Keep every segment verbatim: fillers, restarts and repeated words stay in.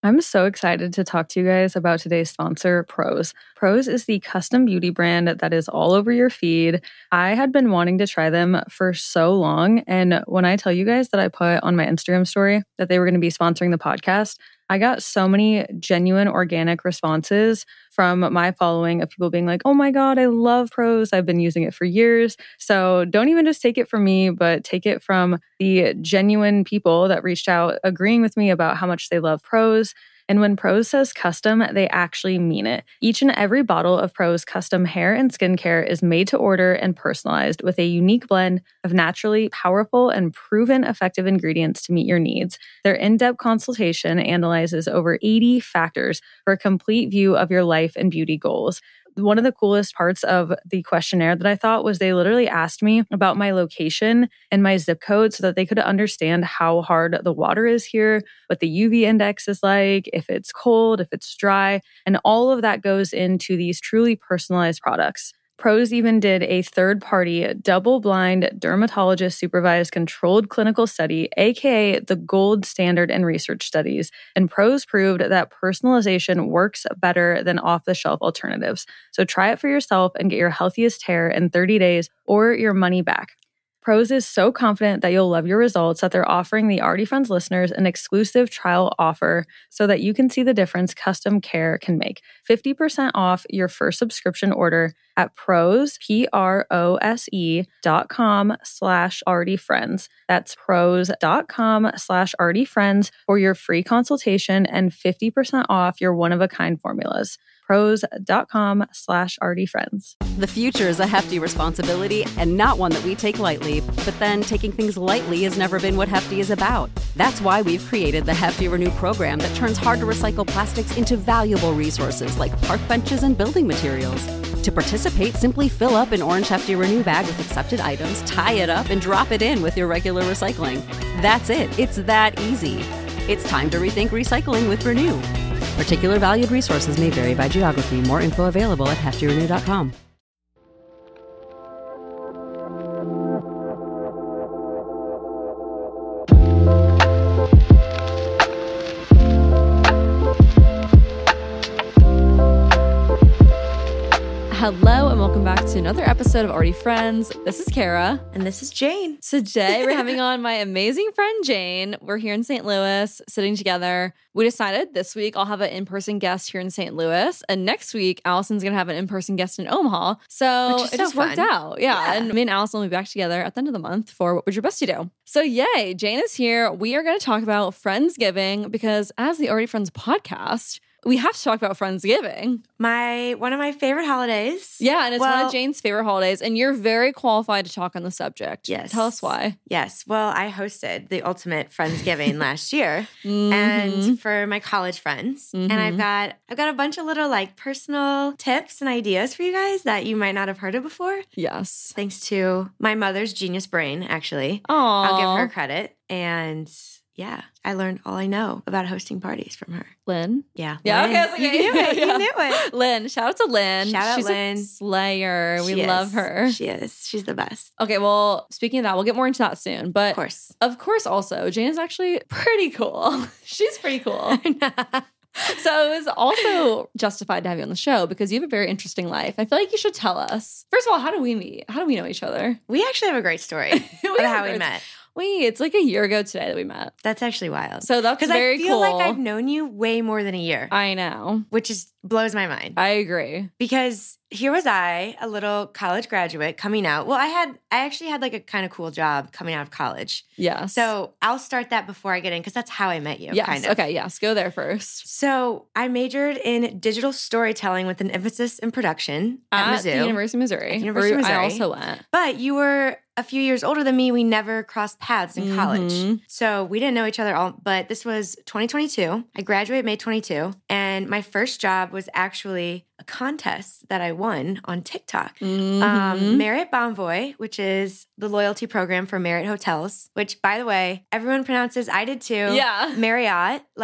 I'm so excited to talk to you guys about today's sponsor, Prose. Prose is the custom beauty brand that is all over your feed. I had been wanting to try them for so long, and when I tell you guys that I put on my Instagram story that they were going to be sponsoring the podcast, I got so many genuine organic responses from my following of people being like, oh my God, I love Prose. I've been using it for years. So don't even just take it from me, but take it from the genuine people that reached out agreeing with me about how much they love Prose. And when Prose says custom, they actually mean it. Each and every bottle of Prose custom hair and skincare is made to order and personalized with a unique blend of naturally powerful and proven effective ingredients to meet your needs. Their in-depth consultation analyzes over eighty factors for a complete view of your life and beauty goals. One of the coolest parts of the questionnaire that I thought was they literally asked me about my location and my zip code so that they could understand how hard the water is here, what the U V index is like, if it's cold, if it's dry, and all of that goes into these truly personalized products. Prose even did a third-party, double-blind, dermatologist-supervised controlled clinical study, aka the gold standard in research studies, and Prose proved that personalization works better than off-the-shelf alternatives. So try it for yourself and get your healthiest hair in thirty days or your money back. Prose is so confident that you'll love your results that they're offering the Already Friends listeners an exclusive trial offer so that you can see the difference custom care can make. fifty percent off your first subscription order at prose, P-R-O-S-E dot com slash already friends. That's prose dot com slash already friends for your free consultation and fifty percent off your one-of-a-kind formulas. prose dot com slash already friends. The future is a hefty responsibility and not one that we take lightly. But then taking things lightly has never been what Hefty is about. That's why we've created the Hefty Renew program that turns hard-to-recycle plastics into valuable resources like park benches and building materials. To participate, simply fill up an orange Hefty Renew bag with accepted items, tie it up, and drop it in with your regular recycling. That's it. It's that easy. It's time to rethink recycling with Renew. Particular valued resources may vary by geography. More info available at hefty renew dot com. Hello and welcome back to another episode of Already Friends. This is Kara. And this is Jane. Today we're having on my amazing friend Jane. We're here in Saint Louis sitting together. We decided this week I'll have an in-person guest here in Saint Louis. And next week, Allison's going to have an in-person guest in Omaha. So it so just fun. worked out. Yeah. Yeah. And me and Allison will be back together at the end of the month for What Would Your Bestie Do? So yay, Jane is here. We are going to talk about Friendsgiving because as the Already Friends podcast, we have to talk about Friendsgiving. My one of my favorite holidays. Yeah, and it's well, one of Jane's favorite holidays, and you're very qualified to talk on the subject. Yes. Tell us why. Yes. Well, I hosted the ultimate Friendsgiving last year Mm-hmm. and for my college friends. Mhm. And I've got I've got a bunch of little like personal tips and ideas for you guys that you might not have heard of before. Yes. Thanks to my mother's genius brain, actually. Aww. I'll give her credit. And yeah, I learned all I know about hosting parties from her. Lynn? Yeah. Yeah, Lynn. okay. I was like, You knew it. yeah. You knew it. Lynn. Shout out to Lynn. Shout out She's Lynn. a slayer. We She love is. her. She is. She's the best. Okay, well, speaking of that, we'll get more into that soon. But Of course. of course, also, Jane is actually pretty cool. She's pretty cool. So it was also justified to have you on the show because you have a very interesting life. I feel like you should tell us. First of all, how do we meet? How do we know each other? We actually have a great story We of have how a we great- met. Wait, it's like a year ago today that we met. That's actually wild. So that's Because very I feel cool. like I've known you way more than a year, I know. which is blows my mind. I agree. Because here was I, a little college graduate coming out. Well, I had I actually had like a kind of cool job coming out of college. Yes. So I'll start that before I get in because that's how I met you. yes. Kind of. Okay. Yes. Go there first. So I majored in digital storytelling with an emphasis in production at, At Mizzou. the University of Missouri. At the University of where I Missouri. also went. But you were a few years older than me. We never crossed paths in college. Mhm. So we didn't know each other all, but this was twenty twenty-two. I graduated May twenty-two. And my first job was actually a contest that I won on TikTok. Mhm. Um, Marriott Bonvoy, which is the loyalty program for Marriott hotels, which by the way, everyone pronounces, I did too. Yeah. Marriott, like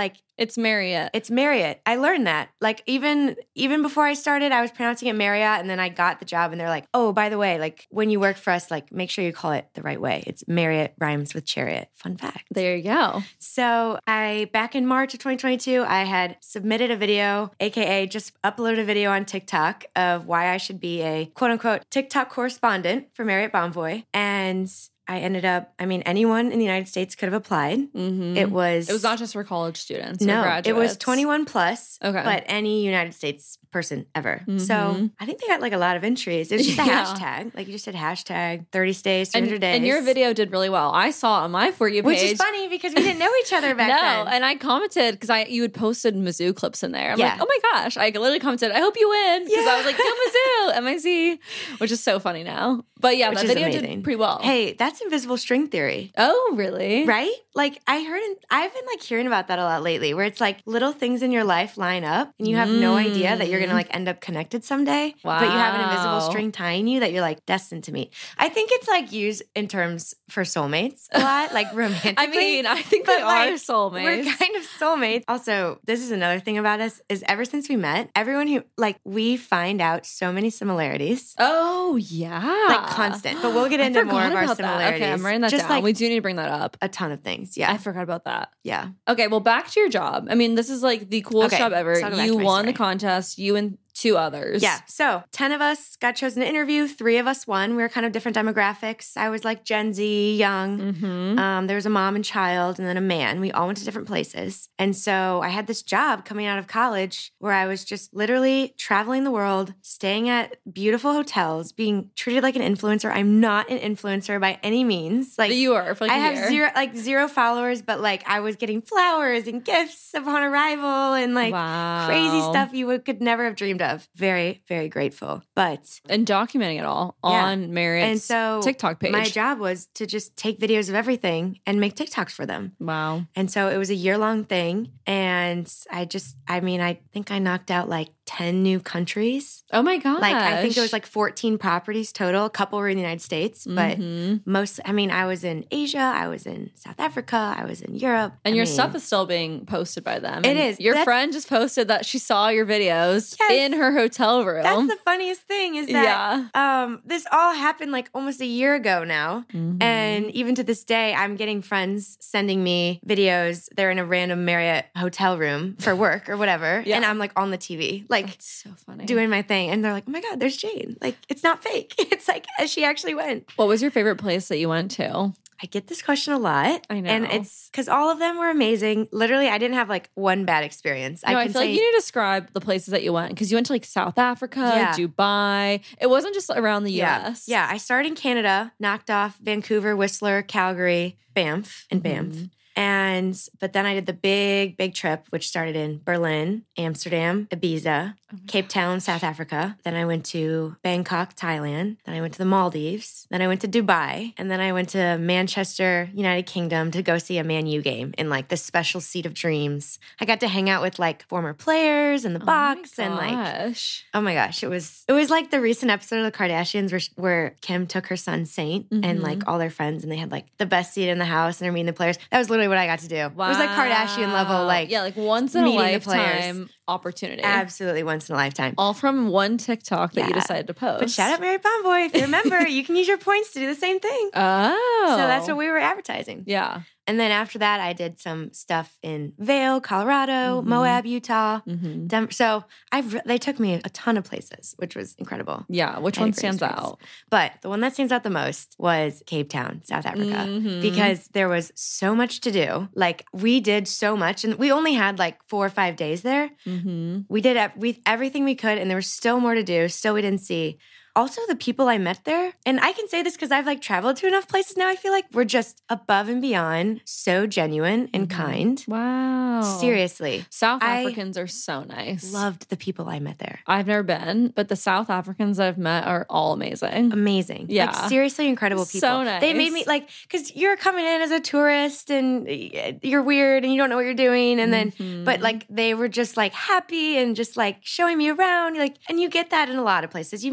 It's Marriott. It's Marriott. I learned that. Like even even before I started, I was pronouncing it Marriott, and then I got the job and they're like, oh, by the way, like when you work for us, like make sure you call it the right way. It's Marriott rhymes with chariot. Fun fact. There you go. So I, back in March of twenty twenty-two, I had submitted a video, A K A just uploaded a video on TikTok of why I should be a quote unquote TikTok correspondent for Marriott Bonvoy. And I ended up, I mean, anyone in the United States could have applied. Mm-hmm. It was... It was not just for college students no, or graduates. It was twenty-one plus, okay. but any United States person ever. Mm-hmm. So I think they got like a lot of entries. It was just a yeah. hashtag. Like you just said hashtag thirty stays, three hundred and, days. And your video did really well. I saw it on my For You page. Which is funny because we didn't know each other back no, then. and I commented because I you had posted Mizzou clips in there. I'm Yeah. like, oh my gosh. I literally commented, I hope you win. Because Yeah. I was like, go Mizzou, M I Z, which is so funny now. But yeah, Which that is video amazing. did pretty well. Hey, that's invisible string theory. Oh, really? Right? Like I heard, in, I've been like hearing about that a lot lately, where it's like little things in your life line up and you have mm. no idea that you're going to like end up connected someday, wow. but you have an invisible string tying you that you're like destined to meet. I think it's like used in terms for soulmates a lot, like romantically. I mean, I think but they like, are soulmates. We're kind of soulmates. Also, this is another thing about us is ever since we met, everyone who like we find out so many similarities. Oh, yeah. Like constant. But we'll get into more of our similarities. That. Okay, I'm writing that Just down. Like, we do need to bring that up. A ton of things. Yeah. I forgot about that. Yeah. Okay, well, back to your job. I mean, this is like the coolest okay, job ever. You won story. the contest. You and two others. Yeah. So ten of us got chosen to interview. Three of us won. We were kind of different demographics. I was like Gen Z, young. Mm-hmm. Um, there was a mom and child and then a man. We all went to different places. And so I had this job coming out of college where I was just literally traveling the world, staying at beautiful hotels, being treated like an influencer. I'm not an influencer by any means. Like but you are. For like I a have year. zero, like zero followers, but like I was getting flowers and gifts upon arrival and like wow. crazy stuff you would, could never have dreamed of. Very, very grateful. But and documenting it all yeah. on Marriott's and so TikTok page. My job was to just take videos of everything and make TikToks for them. Wow. And so it was a year long thing. And I just, I mean, I think I knocked out like ten new countries. Oh my gosh. Like, I think it was like fourteen properties total. A couple were in the United States, but mm-hmm. most, I mean, I was in Asia, I was in South Africa, I was in Europe. And I your mean, stuff is still being posted by them. It and is. Your That's, friend just posted that she saw your videos yes, in her hotel room. That's the funniest thing is that yeah. um, this all happened like almost a year ago now. Mm-hmm. And even to this day, I'm getting friends sending me videos. They're in a random Marriott hotel room for work or whatever. yeah. And I'm like on the T V, like That's so funny. doing my thing. And they're like, oh my God, there's Jane. Like, it's not fake. It's like, she actually went. What was your favorite place that you went to? I get this question a lot. I know. And it's because all of them were amazing. Literally, I didn't have like one bad experience. No, I, I, can feel say, like you need to describe the places that you went because you went to like South Africa, Yeah. Dubai. It wasn't just around the U S. Yeah. yeah, I started in Canada, knocked off Vancouver, Whistler, Calgary, Banff, and Banff. Mm-hmm. And, but then I did the big, big trip, which started in Berlin, Amsterdam, Ibiza, oh Cape Town, South Africa. Then I went to Bangkok, Thailand. Then I went to the Maldives. Then I went to Dubai. And then I went to Manchester, United Kingdom to go see a Man U game in like the special seat of dreams. I got to hang out with like former players in the box oh and like, gosh. oh my gosh, it was, it was like the recent episode of the Kardashians where, where Kim took her son Saint mm-hmm. and like all their friends and they had like the best seat in the house and they're meeting the players. That was literally what I got to do. Wow. It was like Kardashian level, like yeah, like once in a meeting the players. lifetime opportunity. Absolutely once in a lifetime. All from one TikTok that Yeah. you decided to post. But shout out Marriott Bonvoy. If you remember, you can use your points to do the same thing. Oh. So that's what we were advertising. Yeah. And then after that, I did some stuff in Vail, Colorado, Mm-hmm. Moab, Utah, Mm-hmm. Denver. So I've they took me a ton of places, which was incredible. Yeah. Which I had a one great stands experience. out? But the one that stands out the most was Cape Town, South Africa, Mhm. because there was so much to do. Like we did so much, and we only had like four or five days there. Mm-hmm. We did ev- we, everything we could, and there was still more to do. Still, we didn't see. Also, the people I met there, and I can say this because I've like traveled to enough places now, I feel like we're just above and beyond so genuine and Mhm. kind. Wow. Seriously. South I Africans are so nice. Loved the people I met there. I've never been, but the South Africans I've met are all amazing. Amazing. Yeah. Like seriously incredible people. So nice. They made me like, because you're coming in as a tourist and you're weird and you don't know what you're doing. And then, Mhm. but like they were just like happy and just like showing me around. Like, and you get that in a lot of places. You meet nice people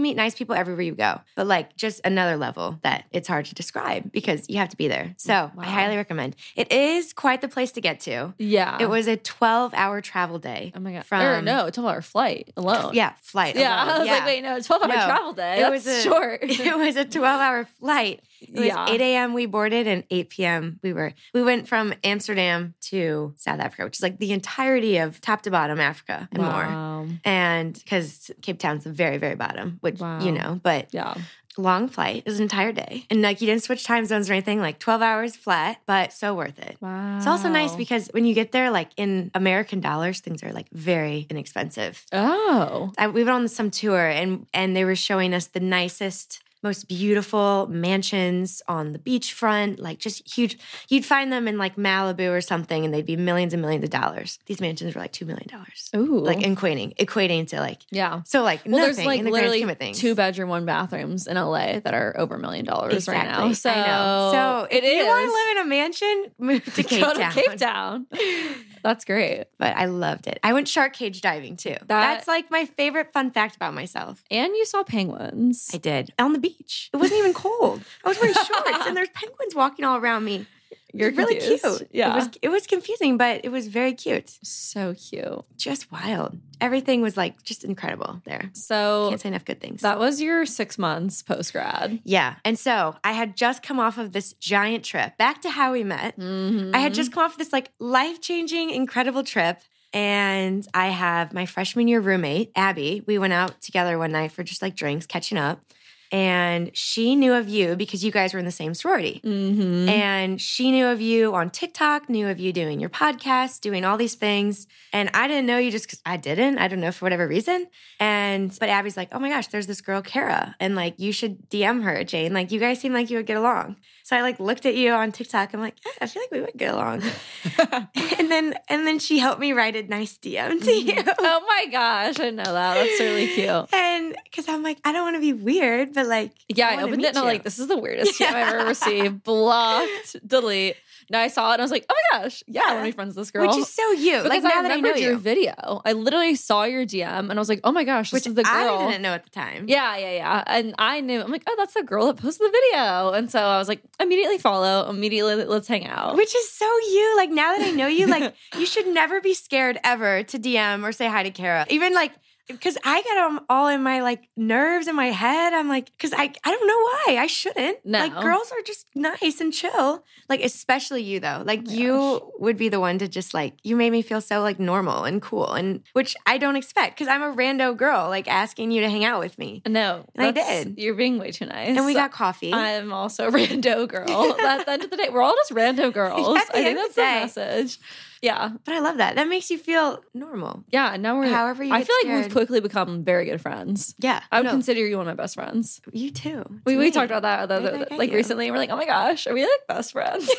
people everywhere you go, but like just another level that it's hard to describe because you have to be there. So Wow. I highly recommend. It is quite the place to get to. Yeah. It was a twelve hour travel day. Oh my God. From, or no, twelve hour flight alone. Yeah, flight. Yeah. alone. I was yeah. like, wait, no, twelve hour No, travel day. it That's was a, short. It was a twelve hour flight. It was Yeah. eight a.m. we boarded and eight p.m. we were. We went from Amsterdam to South Africa, which is like the entirety of top to bottom Africa and more. Wow. And because Cape Town's the very, very bottom, which Wow. you know, but Yeah. long flight. It was an entire day. And like you didn't switch time zones or anything, like twelve hours flat, but so worth it. Wow. It's also nice because when you get there, like in American dollars, things are like very inexpensive. Oh. I, we went on some tour and and they were showing us the nicest, most beautiful mansions on the beachfront, like just huge. You'd find them in like Malibu or something and they'd be millions and millions of dollars. These mansions were like two million dollars. Ooh. Like equating, equating to like, Yeah. so like Well, nothing there's like in the grand literally scheme of things. two bedroom, one bathrooms in L A that are over a million dollars right now. Exactly. So I know. So if it you is. want to live in a mansion, move to Cape Go to Town. Cape Town. That's great. But I loved it. I went shark cage diving too. That's like my favorite fun fact about myself. And you saw penguins. I did. On the beach. It wasn't even cold. I was wearing shorts and there's penguins walking all around me. You're really confused. cute. Yeah. It was it was confusing, but it was very cute. So cute. Just wild. Everything was like just incredible there. So Can't say enough good things. that was your six months post grad. Yeah. And so I had just come off of this giant trip back to how we met. Mm-hmm. I had just come off this like life-changing, incredible trip. And I have my freshman year roommate, Abby. We went out together one night for just like drinks, catching up. And she knew of you because you guys were in the same sorority. Mm-hmm. And she knew of you on TikTok, knew of you doing your podcast, doing all these things. And I didn't know you just because I didn't. I don't know for whatever reason. And but Abby's like, oh my gosh, there's this girl, Kara. And like, you should D M her, Jane. Like, you guys seem like you would get along. So I like looked at you on TikTok. I'm like, yeah, I feel like we would get along. and then and then she helped me write a nice D M to you. Oh my gosh, I didn't know that. That's really cute. And because I'm like, I don't want to be weird, but like, Yeah, I, wanna opened meet it and I'm you. like, this is the weirdest D M I've ever received. Blocked, delete. Now I saw it and I was like, oh my gosh, yeah, I want to be friends with this girl. Which is so you. Because Like now I that I know remembered your you. video. I literally saw your D M and I was like, oh my gosh, this Which is the girl. I didn't know at the time. Yeah, yeah, yeah. And I knew, I'm like, oh, that's the girl that posted the video. And so I was like, immediately follow, immediately let's hang out. Which is so you. Like now that I know you, like you should never be scared ever to D M or say hi to Kara. Even like, because I get them all in my like nerves in my head. I'm like, because I I don't know why I shouldn't. No. Like girls are just nice and chill. Like especially you though. Like Oh my you gosh. would be the one to just like you made me feel so like normal and cool and which I don't expect because I'm a rando girl like asking you to hang out with me. No, And I that's- did. You're being way too nice. And we got coffee. I'm also a rando girl. At the end of the day, we're all just rando girls. At the I end think of that's the the day. message. Yeah. But I love that. That makes you feel normal. Yeah. Now we're, However you I get feel like scared. we've quickly become very good friends. Yeah. I would no, consider you one of my best friends. you too. We, To we me. talked about that the, Maybe the- I get like you. recently. And we're like, oh my gosh, are we like best friends?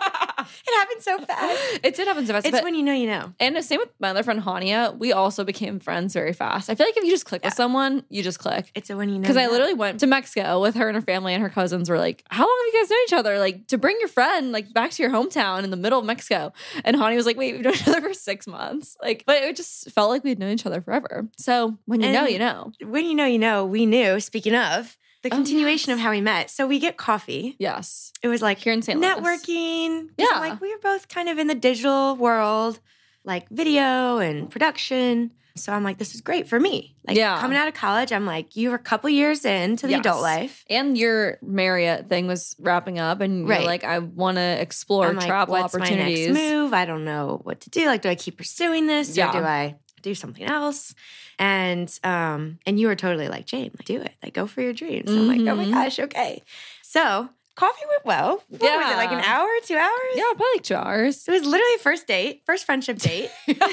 It happened so fast. It did happen so fast. It's but- when you know you know. And the same with my other friend Hania. We also became friends very fast. I feel like if you just click with someone, you just click. It's a when you know. Because I you know. literally went to Mexico with her and her family, and her cousins were like, how long have you guys known each other? Like, to bring your friend like back to your hometown in the middle of Mexico. And Hania was like, wait, we've known each other for six months. Like, but it just felt like we'd known each other forever. So when you And- know, you know. when you know you know. We knew. Speaking of the Oh, continuation yes. of how we met, so we get coffee. Yes. It was like Here in Saint Louis. networking. 'Cause, Yeah. like we were both kind of in the digital world, like video and production. So I'm like, this is great for me. Like Yeah. coming out of college, I'm like, you were a couple years into the Yes. adult life. And your Marriott thing was wrapping up, and you're Right. like, I want to explore I'm like, travel what's opportunities. my next move? I don't know what to do. Like, do I keep pursuing this Yeah. or do I do something else? And um, and you were totally like, Jane, like, do it. Like, go for your dreams. I'm like, oh my Mhm. gosh, okay. So coffee went well. What was it, like an Yeah. hour, two hours? Yeah, probably like two hours. It was literally first date, first friendship date.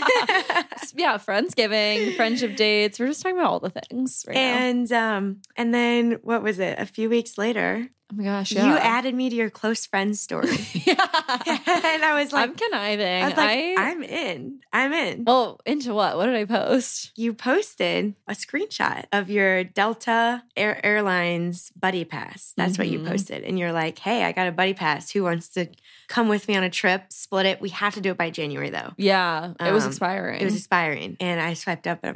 Yeah, Friendsgiving, friendship dates. We're just talking about all the things right now. and um, and then what was it? A few weeks later, Oh my gosh, yeah. you added me to your close friends story. yeah. And I was like, I'm conniving. I was like, I, I'm in. I'm in. well, into what? What did I post? You posted a screenshot of your Delta Air Airlines buddy pass. That's what you Mhm. posted. And you're like, hey, I got a buddy pass. Who wants to come with me on a trip? Split it. We have to do it by January, though. Yeah, it was Um, expiring. It was expiring. And I swiped up and I'm like,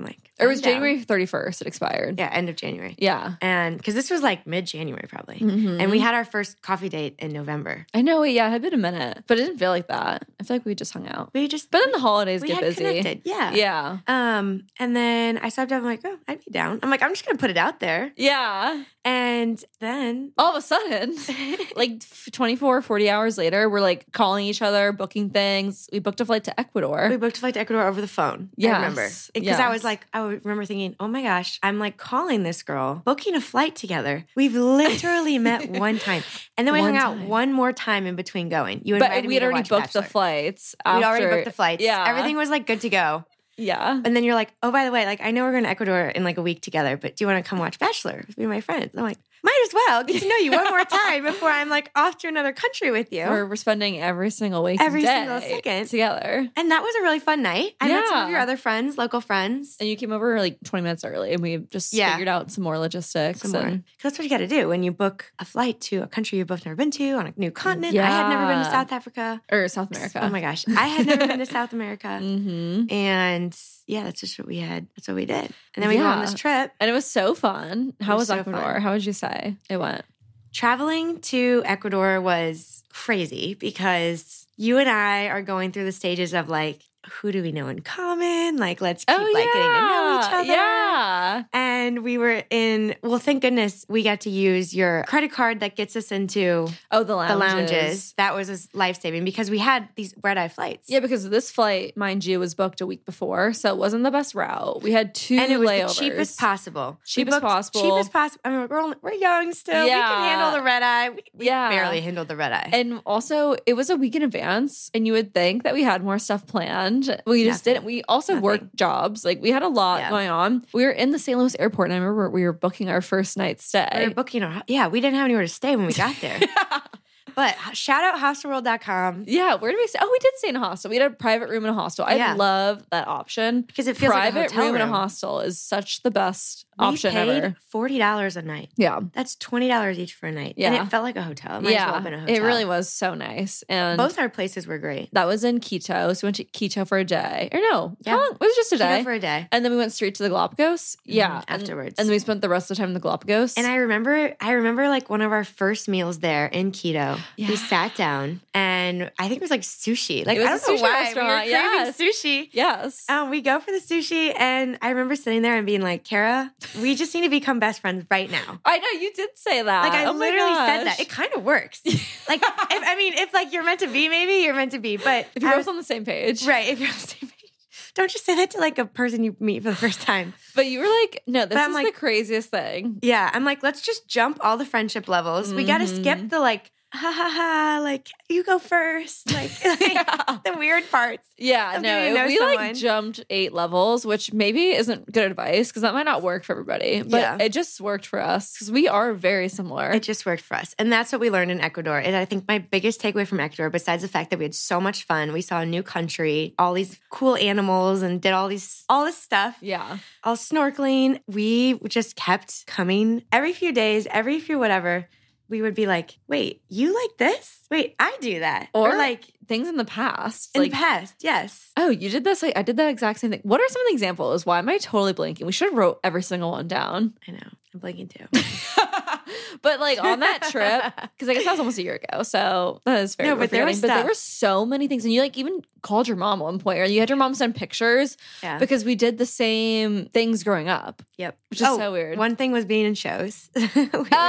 It was I'm down. January thirty-first. It expired. Yeah, end of January. Yeah. And because this was like mid-January probably. Mhm. And we had our first coffee date in November. I know. Yeah, it had been a minute, but it didn't feel like that. I feel like we just hung out. We just, But then the holidays we get had busy. connected. Yeah. Yeah. Um, and then I swiped up, I'm like, oh, I'd be down. I'm like, I'm just going to put it out there. Yeah. And then All of a sudden, like twenty-four, forty hours later, we're like calling each other, booking things. We booked a flight to Ecuador. we booked a flight to Ecuador over the phone. Yes. I remember. Because I was Yes. like, I remember thinking, oh my gosh, I'm like calling this girl, booking a flight together. We've literally met one time. And then we One hung out time. one more time in between going. You invited But we me had to already watch booked the Bachelor. flights. We'd already after- booked the flights. Yeah. Everything was like good to go. Yeah. And then you're like, oh, by the way, like I know we're going to Ecuador in like a week together, but do you want to come watch Bachelor with me and my friends? I'm like, might as well get to know you one more time before I'm like off to another country with you. We're, we're spending every single week, Every day single second. together. And that was a really fun night. I met some of Yeah. your other friends, local friends. And you came over like twenty minutes early, and we just Yeah. figured out some more logistics. Some more. and 'Cause that's what you got to do when you book a flight to a country you've both never been to on a new continent. I had never been to Yeah. South Africa. or South America. Oh my gosh. I had never been to South America. Mm-hmm. And yeah, that's just what we had. That's what we did. And then we go on Yeah. this trip. And it was so fun. How It was, was so Ecuador? fun. How would you say it went? Traveling to Ecuador was crazy because you and I are going through the stages of like, who do we know in common? Like, let's keep like getting to know each other. Oh, Yeah. And we were in, well, thank goodness we got to use your credit card that gets us into Oh, the the lounges. lounges. That was life saving because we had these red eye flights. Yeah, because this flight, mind you, was booked a week before, so it wasn't the best route. We had two And it was layovers. the cheapest possible. Cheapest We booked possible. Cheapest possible. I mean, we're, only, we're young still. We Yeah. can handle the red eye. We, we Yeah. barely handled the red eye. And also, it was a week in advance, and you would think that we had more stuff planned. We just Nothing. didn't. We also Nothing. worked jobs. Like, we had a lot Yeah. going on. We were in the Saint Louis airport, and I remember we were booking our first night stay. we were booking our, yeah, we didn't have anywhere to stay when we got there. But shout out hostel world dot com Yeah, where did we stay? Oh, we did stay in a hostel. We had a private room in a hostel. I Yeah. love that option. because it feels Private like a hotel room in a room. hostel is such the best We option paid ever. forty dollars a night. Yeah. That's twenty dollars each for a night. Yeah. And it felt like a hotel. It might as well Yeah, have been a hotel. it really was so nice. And Both our places were great. that was in Quito. So we went to Quito for a day. Or no, Yeah. how long? Was it just a Quito day? for a day. And then we went straight to the Galapagos. Yeah. and- afterwards. And then we spent the rest of the time in the Galapagos. And I remember, I remember like one of our first meals there in Quito. Yeah. We sat down, and I think it was like sushi. Like It was I a don't know sushi why restaurant, we were craving yes. sushi. yes. Um, we go for the sushi, and I remember sitting there and being like, "Kara, we just need to become best friends right now." I know you did say that. Like I Oh my literally said gosh. that. It kind of works. Like if I mean, if like you're meant to be, maybe you're meant to be. But if you're I both was, on the same page. right, if you're on the same page, don't just say that to like a person you meet for the first time. But you were like, no, this But I'm is like- the craziest thing. Yeah, I'm like, let's just jump all the friendship levels. We got to Mhm. skip the like, ha ha ha, like you go first, like, like Yeah. the weird parts. Yeah, of no, getting to know we like someone. jumped eight levels, which maybe isn't good advice because that might not work for everybody. But Yeah. it just worked for us because we are very similar. It just worked for us. And that's what we learned in Ecuador. And I think my biggest takeaway from Ecuador, besides the fact that we had so much fun, we saw a new country, all these cool animals, and did all these all this stuff, yeah. all snorkeling. We just kept coming every few days, every few whatever. We would be like, wait, you like this? Wait, I do that. Or, Or, like things in the past. in like, the past, yes. oh, you did this? Like, I did that exact same thing. What are some of the examples? Why am I totally blanking? We should have wrote every single one down. I know. I'm blanking too. But like on that trip, because I guess that was almost a year ago, so that is fair. No, we're but there was forgetting. But there stuff. were so many things, and you like even called your mom at one point, or you had your mom send pictures Yeah. because we did the same things growing up, Yep. which is so weird. One thing was being in shows. We were both in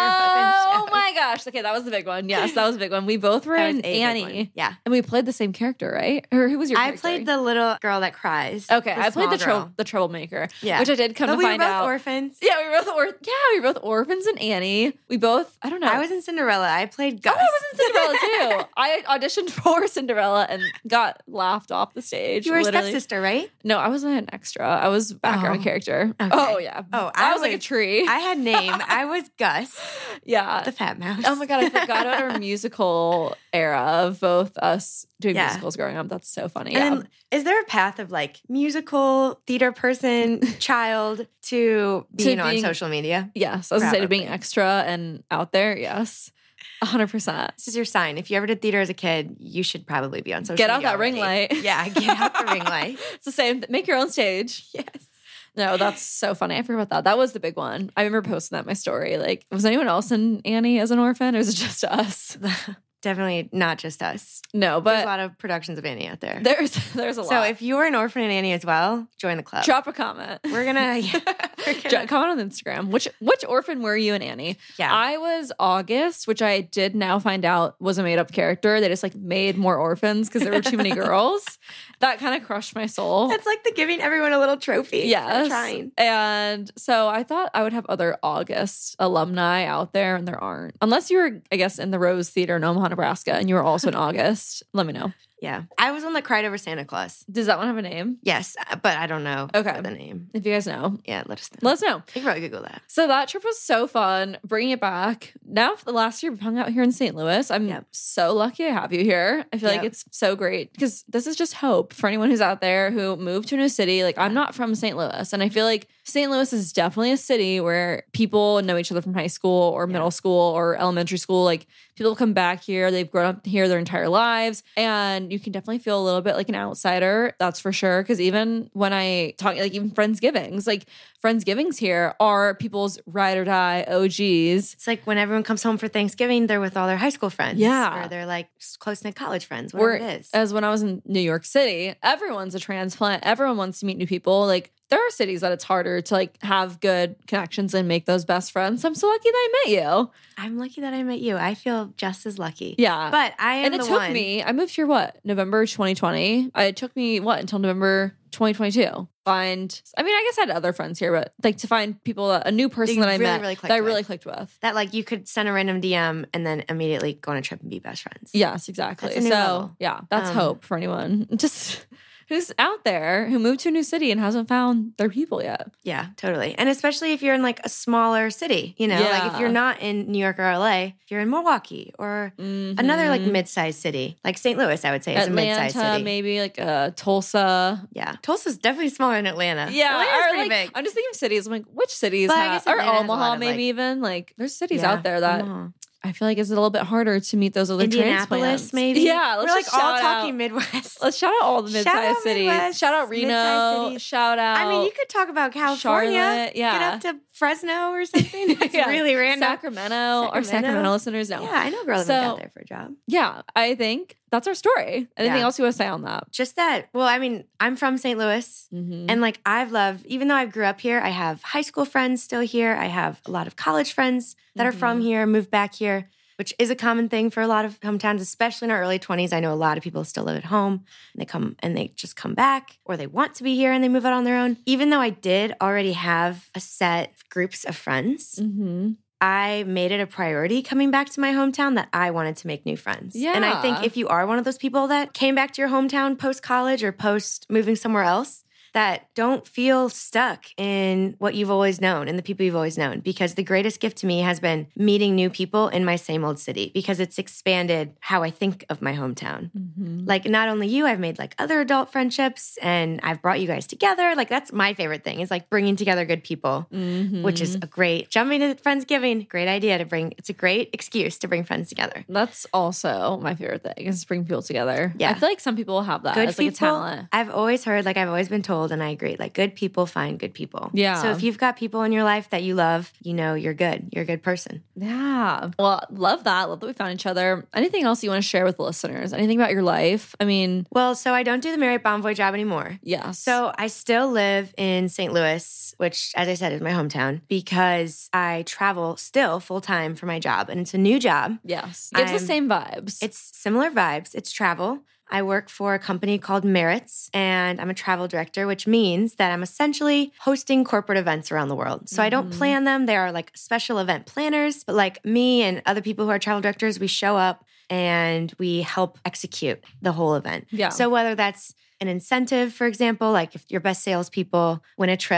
Oh shows. my gosh! Okay, that was the big one. Yes, that was a big one. We both were That was in a big Annie, one. Yeah. and we played the same character, right? Or who was your? I character? played the little girl that cries. Okay, the I played small the girl. trou- the troublemaker. Yeah. which I did come But to we find were both out. orphans. Yeah, we were both or- yeah, we were both orphans and Annie. We both I don't know. I was in Cinderella. I played Gus. Oh, I was in Cinderella too. I auditioned for Cinderella and got laughed off the stage. You were a literally. stepsister, right? No, I wasn't an extra. I was background Oh. character. Okay. Oh yeah. Oh, I, I was, like a was- tree. I had name. I was Gus, yeah. the fat mouse. Oh my god, I forgot about our musical era of both us doing Yeah. musicals growing up. That's so funny. Yeah. And is there a path of like musical theater person, child to being on being- social media? yes, I was gonna say to being Probably. extra and out there. Yes, a hundred percent. This is your sign. If you ever did theater as a kid, you should probably be on social Get out media that ring already. light. Yeah, get out the ring light. It's the same. Make your own stage. Yes. No, that's so funny. I forgot about that. That was the big one. I remember posting that in my story. Like, was anyone else in Annie as an orphan, or is it just us? Definitely not just us. No, There's a but lot of productions of Annie out there. there's there's a lot. So if you're an orphan in Annie as well, join the club. Drop a comment. We're gonna, yeah, we're Dro- gonna comment on Instagram. Which which orphan were you in Annie? Yeah. I was August, which I did now find out was a made up character. They just like made more orphans because there were too many girls. That kind of crushed my soul. That's like the giving everyone a little trophy. Yes. For trying. And so I thought I would have other August alumni out there, and there aren't. Unless you were, I guess, in the Rose Theater in Omaha, Nebraska, and you were also in August. Let me know. Yeah. I was one that cried over Santa Claus. Does that one have a name? Yes, uh, but I don't know Okay. the name. If you guys know, Yeah, let us know. let us know. You can probably Google that. So that trip was so fun. Bringing it back. Now, for the last year, we've hung out here in Saint Louis. I'm Yep. so lucky to have you here. I feel like Yep. it's so great because this is just hope for anyone who's out there who moved to a new city. Like, I'm not from Saint Louis, and I feel like Saint Louis is definitely a city where people know each other from high school or middle school or elementary school. Like, people come back here, they've grown up here their entire lives, and you can definitely feel a little bit like an outsider. That's for sure. Because even when I talk, like even Friendsgivings, like Friendsgivings here are people's ride or die O Gs. It's like when everyone comes home for Thanksgiving, they're with all their high school friends. Yeah. Or they're like close knit college friends, whatever Where, it is. as when I was in New York City, everyone's a transplant. Everyone wants to meet new people. Like, there are cities that it's harder to like have good connections and make those best friends. I'm so lucky that I met you. I'm lucky that I met you. I feel just as lucky. Yeah. But I am And it the took one. me, I moved here, what, November twenty twenty? It took me, what, until November twenty twenty-two? Find, I mean, I guess I had other friends here, but like to find people, a new person you that I really, met really clicked that I with. really clicked with. That like you could send a random D M and then immediately go on a trip and be best friends. Yes, exactly. That's a new so, level. yeah, that's Um, hope for anyone just who's out there who moved to a new city and hasn't found their people yet. Yeah, totally. And especially if you're in like a smaller city, you know, like Yeah. if you're not in New York or L A, if you're in Milwaukee or another like mid-sized city, like Saint Louis, I would say is a mid-sized Atlanta, city. maybe like uh, Tulsa. Yeah, Tulsa's definitely smaller than Atlanta. Yeah, Atlanta's or, pretty like, big. I'm just thinking of cities. I'm like, which cities But I have, guess or Atlanta has a Omaha, lot of, maybe like- even like there's cities Yeah, out there that Omaha. I feel like it's a little bit harder to meet those other Indianapolis, transplants. maybe. Yeah, let's we're like just all shout talking out- Midwest. Let's shout out all the Shout mid-sized out cities. Midwest, Shout out mid-sized Reno. cities. Shout out. I mean, you could talk about California. Charlotte, yeah. Get up to Fresno or something. That's Yeah. really random. Sacramento, or Sacramento. Sacramento listeners know. Yeah, I know a girl that So- moved out there for a job. Yeah, I think that's our story. Anything Yeah. else you want to say on that? Just that. Well, I mean, I'm from Saint Louis. Mm-hmm. And like I've loved, even though I grew up here, I have high school friends still here. I have a lot of college friends that are from here, moved back here, which is a common thing for a lot of hometowns, especially in our early twenties. I know a lot of people still live at home and they come and they just come back, or they want to be here and they move out on their own. Even though I did already have a set of groups of friends, Mm-hmm. I made it a priority coming back to my hometown that I wanted to make new friends. And I think Yeah. if you are one of those people that came back to your hometown post college or post moving somewhere else, that don't feel stuck in what you've always known and the people you've always known. Because the greatest gift to me has been meeting new people in my same old city, because it's expanded how I think of my hometown. Mm-hmm. Like not only you, I've made like other adult friendships and I've brought you guys together. Like that's my favorite thing, is like bringing together good people, Mm-hmm. which is a great, jumping to Friendsgiving, great idea to bring, it's a great excuse to bring friends together. That's also my favorite thing, is bring people together. Yeah. I feel like some people have that Good as like people, a talent. I've always heard, like I've always been told, and I agree, like good people find good people. Yeah. So if you've got people in your life that you love, you know you're good. You're a good person. Yeah. Well, love that. Love that we found each other. Anything else you want to share with the listeners? Anything about your life? I mean, Well, so I don't do the Marriott Bonvoy job anymore. yes. So I still live in Saint Louis, which, as I said, is my hometown, because I travel still full time for my job, and it's a new job. yes. Gives the I'm- same vibes. It's similar vibes. It's travel. I work for a company called Merits, and I'm a travel director, which means that I'm essentially hosting corporate events around the world. So I don't Mm-hmm. plan them. They are like special event planners, but like me and other people who are travel directors, we show up and we help execute the whole event. Yeah. So whether that's an incentive, for example, like if your best salespeople win a trip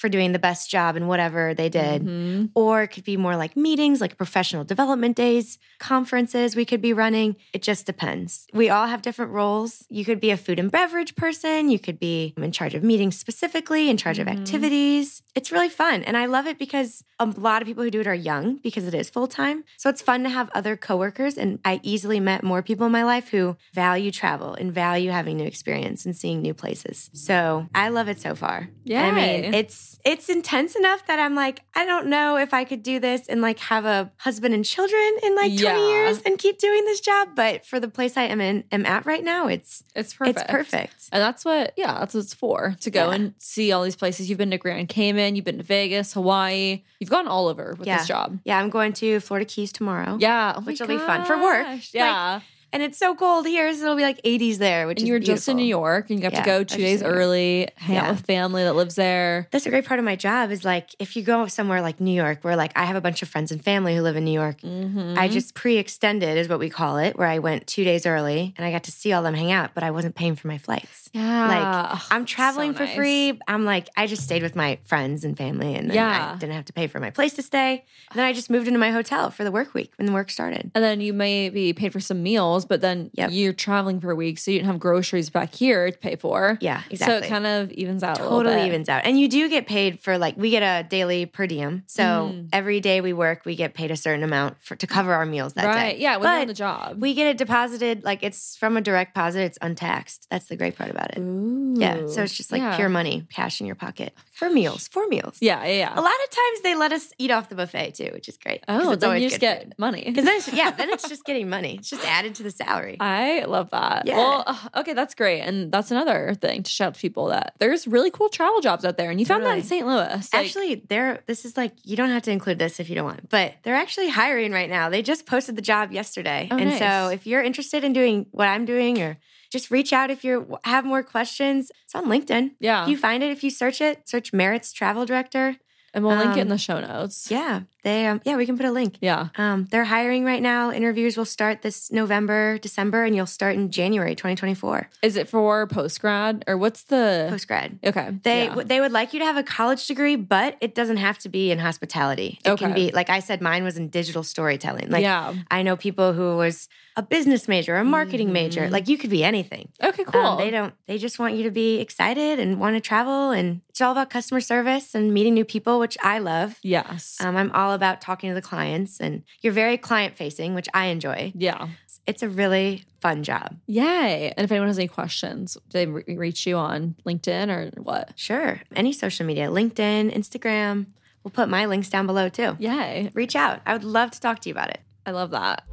for doing the best job in whatever they did. Mm-hmm. Or it could be more like meetings, like professional development days, conferences we could be running. It just depends. We all have different roles. You could be a food and beverage person. You could be in charge of meetings specifically, in charge Mm-hmm. of activities. It's really fun. And I love it because a lot of people who do it are young because it is full-time. So it's fun to have other coworkers. And I easily met more people in my life who value travel and value having new experience and seeing new places. So I love it so far. Yeah. I mean, it's it's intense enough that I'm like, I don't know if I could do this and like have a husband and children in like twenty Yeah. years and keep doing this job. But for the place I am in, am at right now, it's It's perfect. it's perfect. And that's what, yeah, that's what it's for, to go Yeah. and see all these places. You've been to Grand Cayman, you've been to Vegas, Hawaii. You've gone all over with Yeah. this job. Yeah, I'm going to Florida Keys tomorrow. Yeah. Oh my Which will be fun for work. gosh. Yeah. And it's so cold here, so it'll be like eighties there, which and is you were just in beautiful. New York and you got Yeah, to I go was two just days in New York. early, hang Yeah. out with family that lives there. That's a great part of my job is like if you go somewhere like New York where like I have a bunch of friends and family who live in New York, Mm-hmm. I just pre-extended is what we call it, where I went two days early and I got to see all them hang out, but I wasn't paying for my flights. Yeah. Like I'm traveling so for nice. free. I'm like, I just stayed with my friends and family and then Yeah. I didn't have to pay for my place to stay. And then I just moved into my hotel for the work week when the work started. And then you may be paid for some meals, but then Yep. you're traveling for a week, so you didn't have groceries back here to pay for. Yeah, So exactly. it kind of evens out a little Totally bit. evens out. And you do get paid for like, we get a daily per diem. So Mm. every day we work, we get paid a certain amount for, to cover our meals that Right. day. Yeah, when you're on But the job. we get it deposited, like it's from a direct deposit, it's untaxed. That's the great part about it. Ooh. Yeah. So it's just like Yeah. pure money, cash in your pocket for meals, for meals. Yeah, yeah, yeah. A lot of times they let us eat off the buffet too, which is great. 'cause Oh, it's then always you just good get food. money. Because then, it's, yeah, then it's just getting money. It's just added to the salary. I love that. Yeah. Well, uh, okay, that's great. And that's another thing to shout out to people that there's really cool travel jobs out there. And you found that in Totally. Saint Louis. Like, Actually, they're this is like you don't have to include this if you don't want, but they're actually hiring right now. They just posted the job yesterday, Oh, and nice. so if you're interested in doing what I'm doing, or just reach out if you have more questions. It's on LinkedIn. yeah. You find it if you search it. Search Merritt's Travel Director. and we'll link it in um, the show notes. Yeah, they um, yeah we can put a link. Yeah. Um, they're hiring right now. Interviews will start this November, December, and you'll start in January twenty twenty-four. Is it for post grad or what's the Post grad. Okay. They yeah. w they would like you to have a college degree, but it doesn't have to be in hospitality. It can Okay. be like I said, mine was in digital storytelling. Like yeah. I know people who was a business major, a marketing major. Like you could be anything. Okay, cool. Um, they don't. They just want you to be excited and want to travel, and it's all about customer service and meeting new people, which I love. yes. Um, I'm all about talking to the clients, and you're very client facing, which I enjoy. yeah. It's a really fun job. Yay. And if anyone has any questions, do they re- reach you on LinkedIn or what? Sure, any social media, LinkedIn, Instagram. We'll put my links down below too. Yay. Reach out. I would love to talk to you about it. I love that.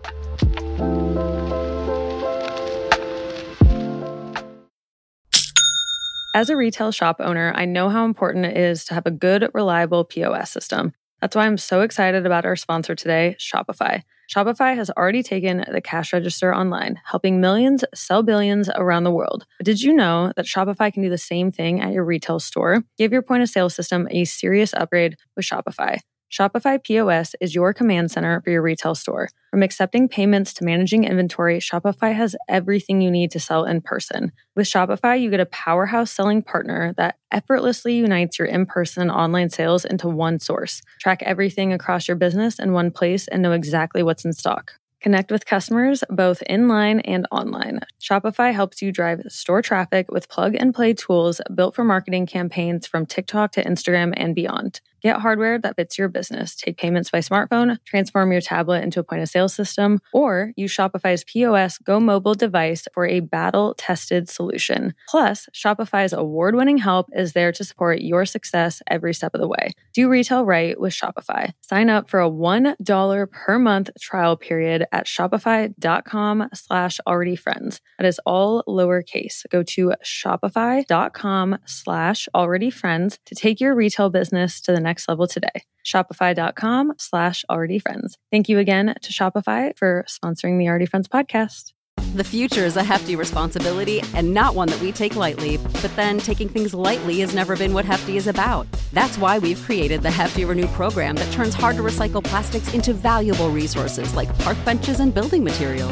As a retail shop owner, I know how important it is to have a good, reliable P O S system. That's why I'm so excited about our sponsor today, Shopify. Shopify has already taken the cash register online, helping millions sell billions around the world. But did you know that Shopify can do the same thing at your retail store? Give your point of sale system a serious upgrade with Shopify. Shopify P O S is your command center for your retail store. From accepting payments to managing inventory, Shopify has everything you need to sell in person. With Shopify, you get a powerhouse selling partner that effortlessly unites your in-person and online sales into one source. Track everything across your business in one place and know exactly what's in stock. Connect with customers both in-line and online. Shopify helps you drive store traffic with plug-and-play tools built for marketing campaigns from TikTok to Instagram and beyond. Get hardware that fits your business. Take payments by smartphone, transform your tablet into a point-of-sale system, or use Shopify's P O S Go mobile device for a battle-tested solution. Plus, Shopify's award-winning help is there to support your success every step of the way. Do retail right with Shopify. Sign up for a one dollar per month trial period at shopify.com slash already friends. That is all lowercase. Go to shopify.com slash already friends to take your retail business to the next level today. Shopify.com slash already friends. Thank you again to Shopify for sponsoring the Already Friends podcast. The future is a hefty responsibility and not one that we take lightly. But then taking things lightly has never been what Hefty is about. That's why we've created the Hefty Renew program that turns hard to recycle plastics into valuable resources like park benches and building materials.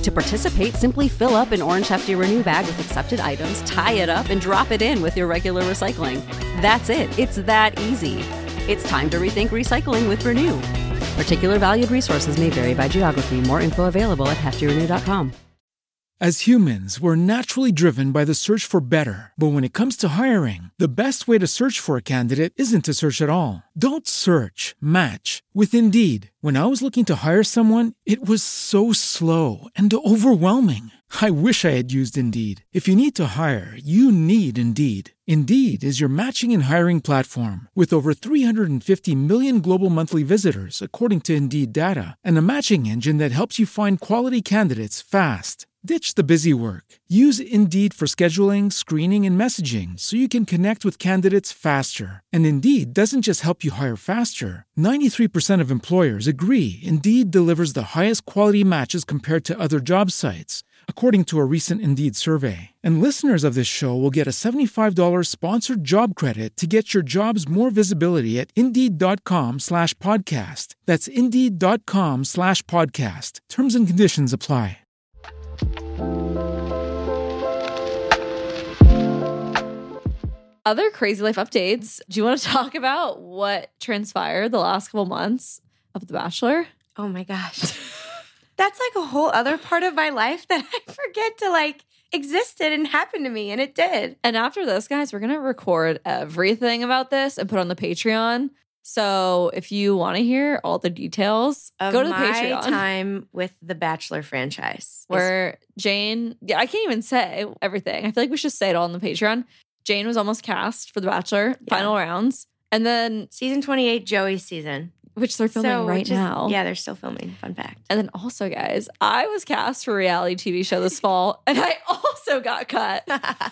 To participate, simply fill up an Orange Hefty Renew bag with accepted items, tie it up, and drop it in with your regular recycling. That's it. It's that easy. It's time to rethink recycling with Renew. Particular valued resources may vary by geography. More info available at hefty renew dot com. As humans, we're naturally driven by the search for better. But when it comes to hiring, the best way to search for a candidate isn't to search at all. Don't search, match with Indeed. When I was looking to hire someone, it was so slow and overwhelming. I wish I had used Indeed. If you need to hire, you need Indeed. Indeed is your matching and hiring platform with over three hundred fifty million global monthly visitors, according to Indeed data, and a matching engine that helps you find quality candidates fast. Ditch the busy work. Use Indeed for scheduling, screening, and messaging so you can connect with candidates faster. And Indeed doesn't just help you hire faster. ninety-three percent of employers agree Indeed delivers the highest quality matches compared to other job sites, according to a recent Indeed survey. And listeners of this show will get a seventy-five dollars sponsored job credit to get your jobs more visibility at Indeed.com slash podcast. That's Indeed.com slash podcast. Terms and conditions apply. Other crazy life updates. Do you want to talk about what transpired the last couple months of The Bachelor? Oh my gosh. That's like a whole other part of my life that I forget to like existed and happened to me, and it did. And after this, guys, we're going to record everything about this and put on the Patreon. So if you want to hear all the details, of go to the my Patreon. time with the Bachelor franchise. Where Jane, yeah, I can't even say everything. I feel like we should say it all on the Patreon. Jane was almost cast for The Bachelor, Yeah. final rounds. And then, Season twenty-eight, Joey's season. which they're filming So, right which is- now. Yeah, they're still filming. Fun fact. And then also, guys, I was cast for a reality T V show this fall, and I also got cut.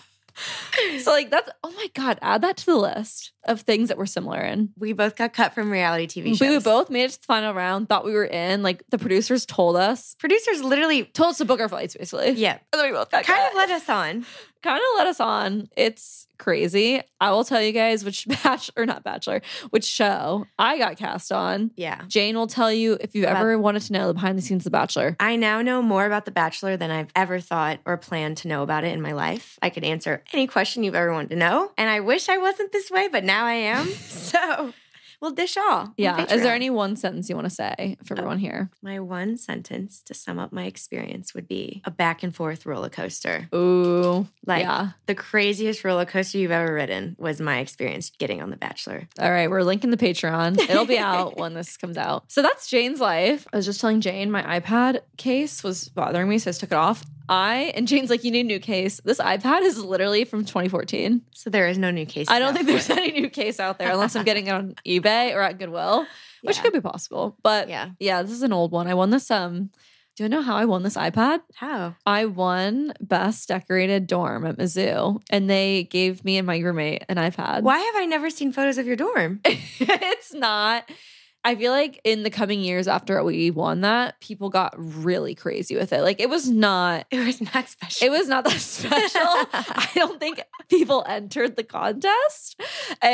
So, like, that's, oh my God, add that to the list of things that we're similar in. We both got cut from reality T V shows. We both made it to the final round, thought we were in. Like, the producers told us, Producers literally, told us to book our flights, basically. yeah, And then we both got kind cut. of let us on. kind of let us on. It's crazy. I will tell you guys which bachelor, or not bachelor, which show I got cast on. Yeah. Jane will tell you if you About- ever wanted to know the behind the scenes of The Bachelor. I now know more about The Bachelor than I've ever thought or planned to know about it in my life. I could answer any question you've ever wanted to know. And I wish I wasn't this way, but now I am. So we'll dish all. on Yeah. Is there Patreon. any one sentence you want to say for everyone here? My one sentence to sum up my experience would be a back and forth roller coaster. Ooh. Like yeah. the craziest roller coaster you've ever ridden was my experience getting on The Bachelor. All right, we're linking the Patreon. It'll be out when this comes out. So that's Jane's life. I was just telling Jane my iPad case was bothering me, so I just took it off. I and Jane's like, you need a new case. This iPad is literally from twenty fourteen. So there is no new case. I don't out think for there's it. any new case out there unless I'm getting it on eBay or at Goodwill, which Yeah. could be possible. But Yeah. yeah, this is an old one. I won this. Um, do you know how I won this iPad? How? I won Best Decorated Dorm at Mizzou, and they gave me and my roommate an iPad. Why have I never seen photos of your dorm? It's not. I feel like in the coming years after we won that, people got really crazy with it. Like it was not. It was not special. It was not that special. I don't think people entered the contest.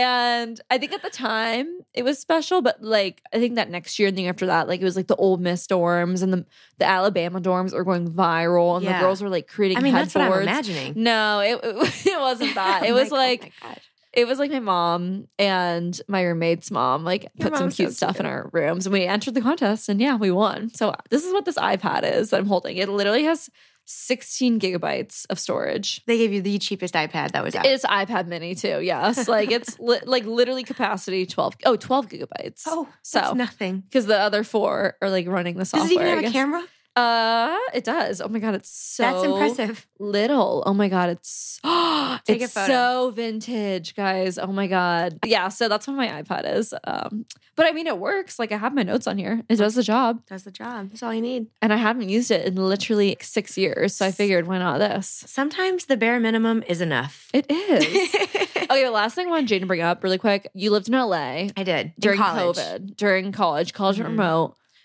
And I think at the time it was special, but like I think that next year and the year after that, like it was like the Ole Miss dorms and the, the Alabama dorms were going viral and Yeah. the girls were like creating I mean, that's what I'm headboards. imagining. No, it, it wasn't that. It I'm was oh like, my God. it was like my mom and my roommate's mom like Your put some mom's cute so stuff in cute. our rooms and we entered the contest and yeah, we won. So this is what this iPad is that I'm holding. It literally has sixteen gigabytes of storage. They gave you the cheapest iPad that was out. It's iPad mini too. Yes. Like it's li- like literally capacity twelve. Oh, twelve gigabytes. oh, so that's nothing. because the other four are like running the Does software. it even have I a guess. camera? Uh, it does. Oh my God. It's so That's impressive. little. Oh my God. It's, Take a it's photo. so vintage, guys. Oh my God. Yeah. So that's what my iPad is. Um, but I mean, it works. Like I have my notes on here. It does the job. Does the job. That's all you need. And I haven't used it in literally six years. So I figured, why not this? Sometimes the bare minimum is enough. It is. Okay. The last thing I wanted Jane to bring up really quick. You lived in L A I did. during in college. COVID, during college. College went Mhm. remote.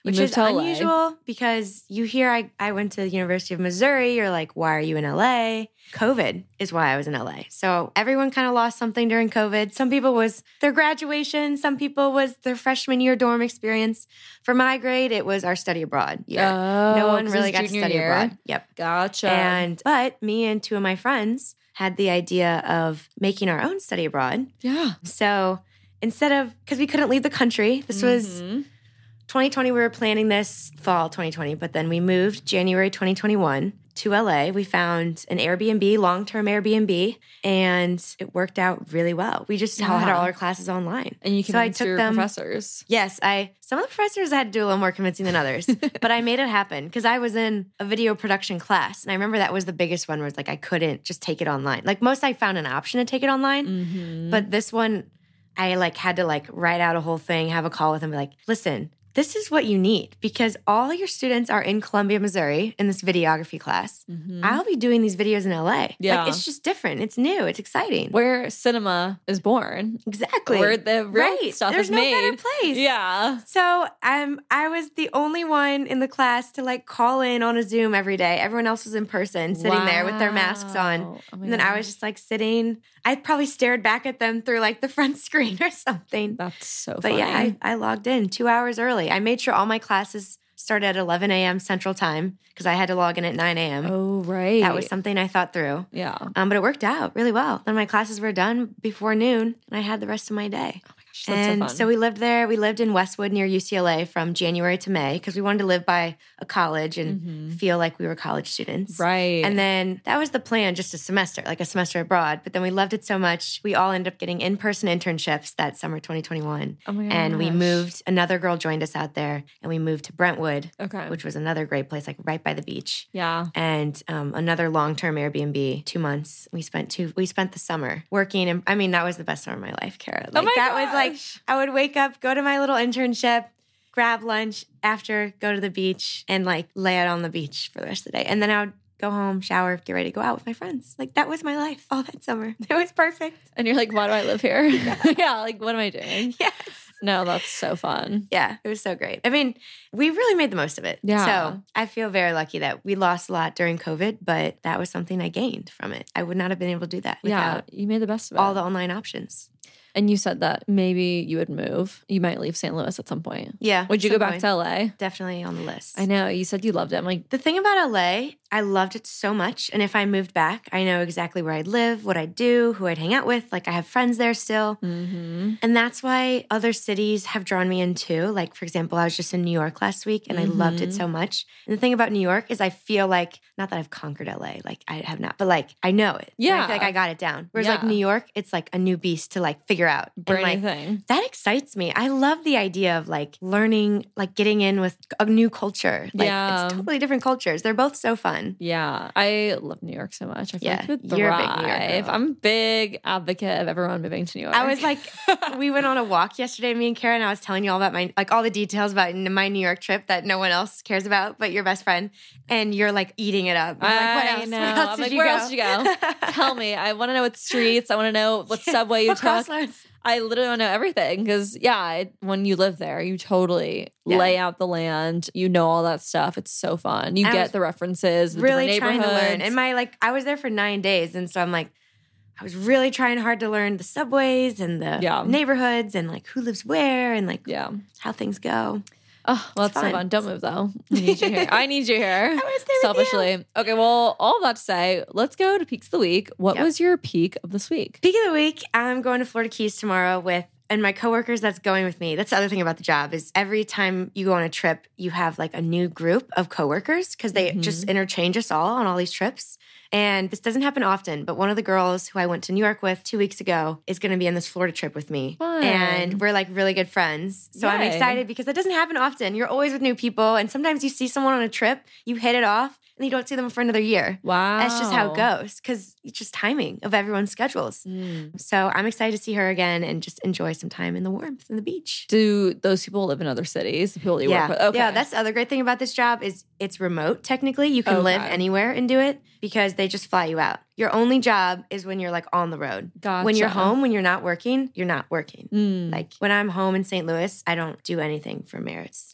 which moved is to L A. unusual because you hear I, I went to the University of Missouri. You're like, why are you in L A? COVID is why I was in L A. So everyone kind of lost something during COVID. Some people was their graduation. Some people was their freshman year dorm experience. For my grade, it was our study abroad year. Oh, no one 'cause really it's got to junior study year. abroad. Yep. Gotcha. And but me and two of my friends had the idea of making our own study abroad. yeah. So instead of, because we couldn't leave the country, this was Mhm. twenty twenty, we were planning this fall twenty twenty, but then we moved January twenty twenty-one to L A. We found an Airbnb, long-term Airbnb, and it worked out really well. We just Yeah. had all our classes online. And you So I convinced took your them- professors. Yes, I some of the professors I had to do a little more convincing than others, but I made it happen because I was in a video production class, and I remember that was the biggest one. Where it's like I couldn't just take it online. Like most, I found an option to take it online, Mm-hmm. but this one, I like had to like write out a whole thing, have a call with them, be like, listen. This is what you need because all your students are in Columbia, Missouri in this videography class. I'll be doing these videos in L A. Yeah. Like, it's just different. It's new. It's exciting. Where cinema is born. exactly. Where the real right. stuff There's is no made. better place. Yeah. So um, I was the only one in the class to like call in on a Zoom every day. Everyone else was in person, sitting there with their masks on. Wow. Oh my and then I was gosh. just like sitting. I probably stared back at them through like the front screen or something. That's so But funny. yeah, I, I logged in two hours early. I made sure all my classes started at eleven a.m. Central Time because I had to log in at nine a.m. oh, right. That was something I thought through. Yeah. Um, but it worked out really well. Then my classes were done before noon, and I had the rest of my day. Gosh, that's and so fun. so we lived there. We lived in Westwood near U C L A from January to May because we wanted to live by a college and feel like we were college students. Mm-hmm. Right. And then that was the plan, just a semester, like a semester abroad. But then we loved it so much, we all ended up getting in-person internships that summer twenty twenty-one. Oh my And we gosh. moved, another girl joined us out there, and we moved to Brentwood, Okay. which was another great place, like right by the beach. Yeah. And um, another long-term Airbnb, two months. We spent two. We spent the summer working, and I mean that was the best summer of my life, Kara. Like Oh my that was like gosh. I would wake up, go to my little internship, grab lunch after, go to the beach, and like lay out on the beach for the rest of the day. And then I would go home, shower, get ready to go out with my friends. Like that was my life all that summer. It was perfect. And you're like, why do I live here? yeah. Like, what am I doing? Yes. No, that's so fun. Yeah, it was so great. I mean, we really made the most of it. Yeah. So I feel very lucky that we lost a lot during COVID, but that was something I gained from it. I would not have been able to do that Yeah. without You made the best of it. all the online options. And you said that maybe you would move. You might leave Saint Louis at some point. Yeah. Would you at go some back point. to L A? Definitely on the list. I know. You said you loved it. I'm like, The thing about L A, I loved it so much. And if I moved back, I know exactly where I'd live, what I'd do, who I'd hang out with. Like I have friends there still. mm-hmm. And that's why other cities have drawn me in too. Like, for example, I was just in New York last week and I loved it so much. And the thing about New York is I feel like, not that I've conquered L A, like I have not, but like I know it. And Yeah. I feel like I got it down. Whereas like Yeah. New York, it's like a new beast to like figure out. And, brand like, new thing. that excites me. I love the idea of like learning, like getting in with a new culture. Like Yeah. it's totally different cultures. They're both so fun. Yeah, I love New York so much. I feel Yeah, like it would you're a big New York thrive. girl. I'm a big advocate of everyone moving to New York. I was like, we went on a walk yesterday, me and Kara, and I was telling you all about my, like all the details about my New York trip that no one else cares about, but your best friend. And you're like eating it up. I'm like, what I else? know. Where else I'm did like, you where go? else did you go? Tell me. I want to know what streets. I want to know what subway you What took. crossroads? I literally want to know everything because, yeah, I, when you live there, you totally Yeah. lay out the land. You know all that stuff. It's so fun. You I get was the references, the Really different trying to learn. neighborhoods. And my, like, I was there for nine days. And so I'm like, I was really trying hard to learn the subways and the Yeah. neighborhoods and like who lives where and like yeah. how things go. Oh, well, that's so fun. fun. Don't move though. I need you here. I need you here. wanna stay with you. Selfishly. Okay, well, all of that to say, let's go to peaks of the week. What Yep. was your peak of this week? Peak of the week, I'm going to Florida Keys tomorrow with, and my coworkers that's going with me. That's the other thing about the job is every time you go on a trip, you have like a new group of coworkers because they just interchange us all on all these trips. And this doesn't happen often, but one of the girls who I went to New York with two weeks ago is going to be on this Florida trip with me. Fun. And we're like really good friends. So I'm Yay. excited because that doesn't happen often. You're always with new people. And sometimes you see someone on a trip, you hit it off, and you don't see them for another year. Wow. That's just how it goes because it's just timing of everyone's schedules. Mm. So I'm excited to see her again and just enjoy some time in the warmth and the beach. Do those people live in other cities? The people that you yeah. work with? Okay. Yeah, that's the other great thing about this job is it's remote technically. You can live Okay. anywhere and do it because they just fly you out. Your only job is when you're like on the road. When you're Gotcha. home, when you're not working, you're not working. Mm. Like when I'm home in Saint Louis, I don't do anything for merits. Oh,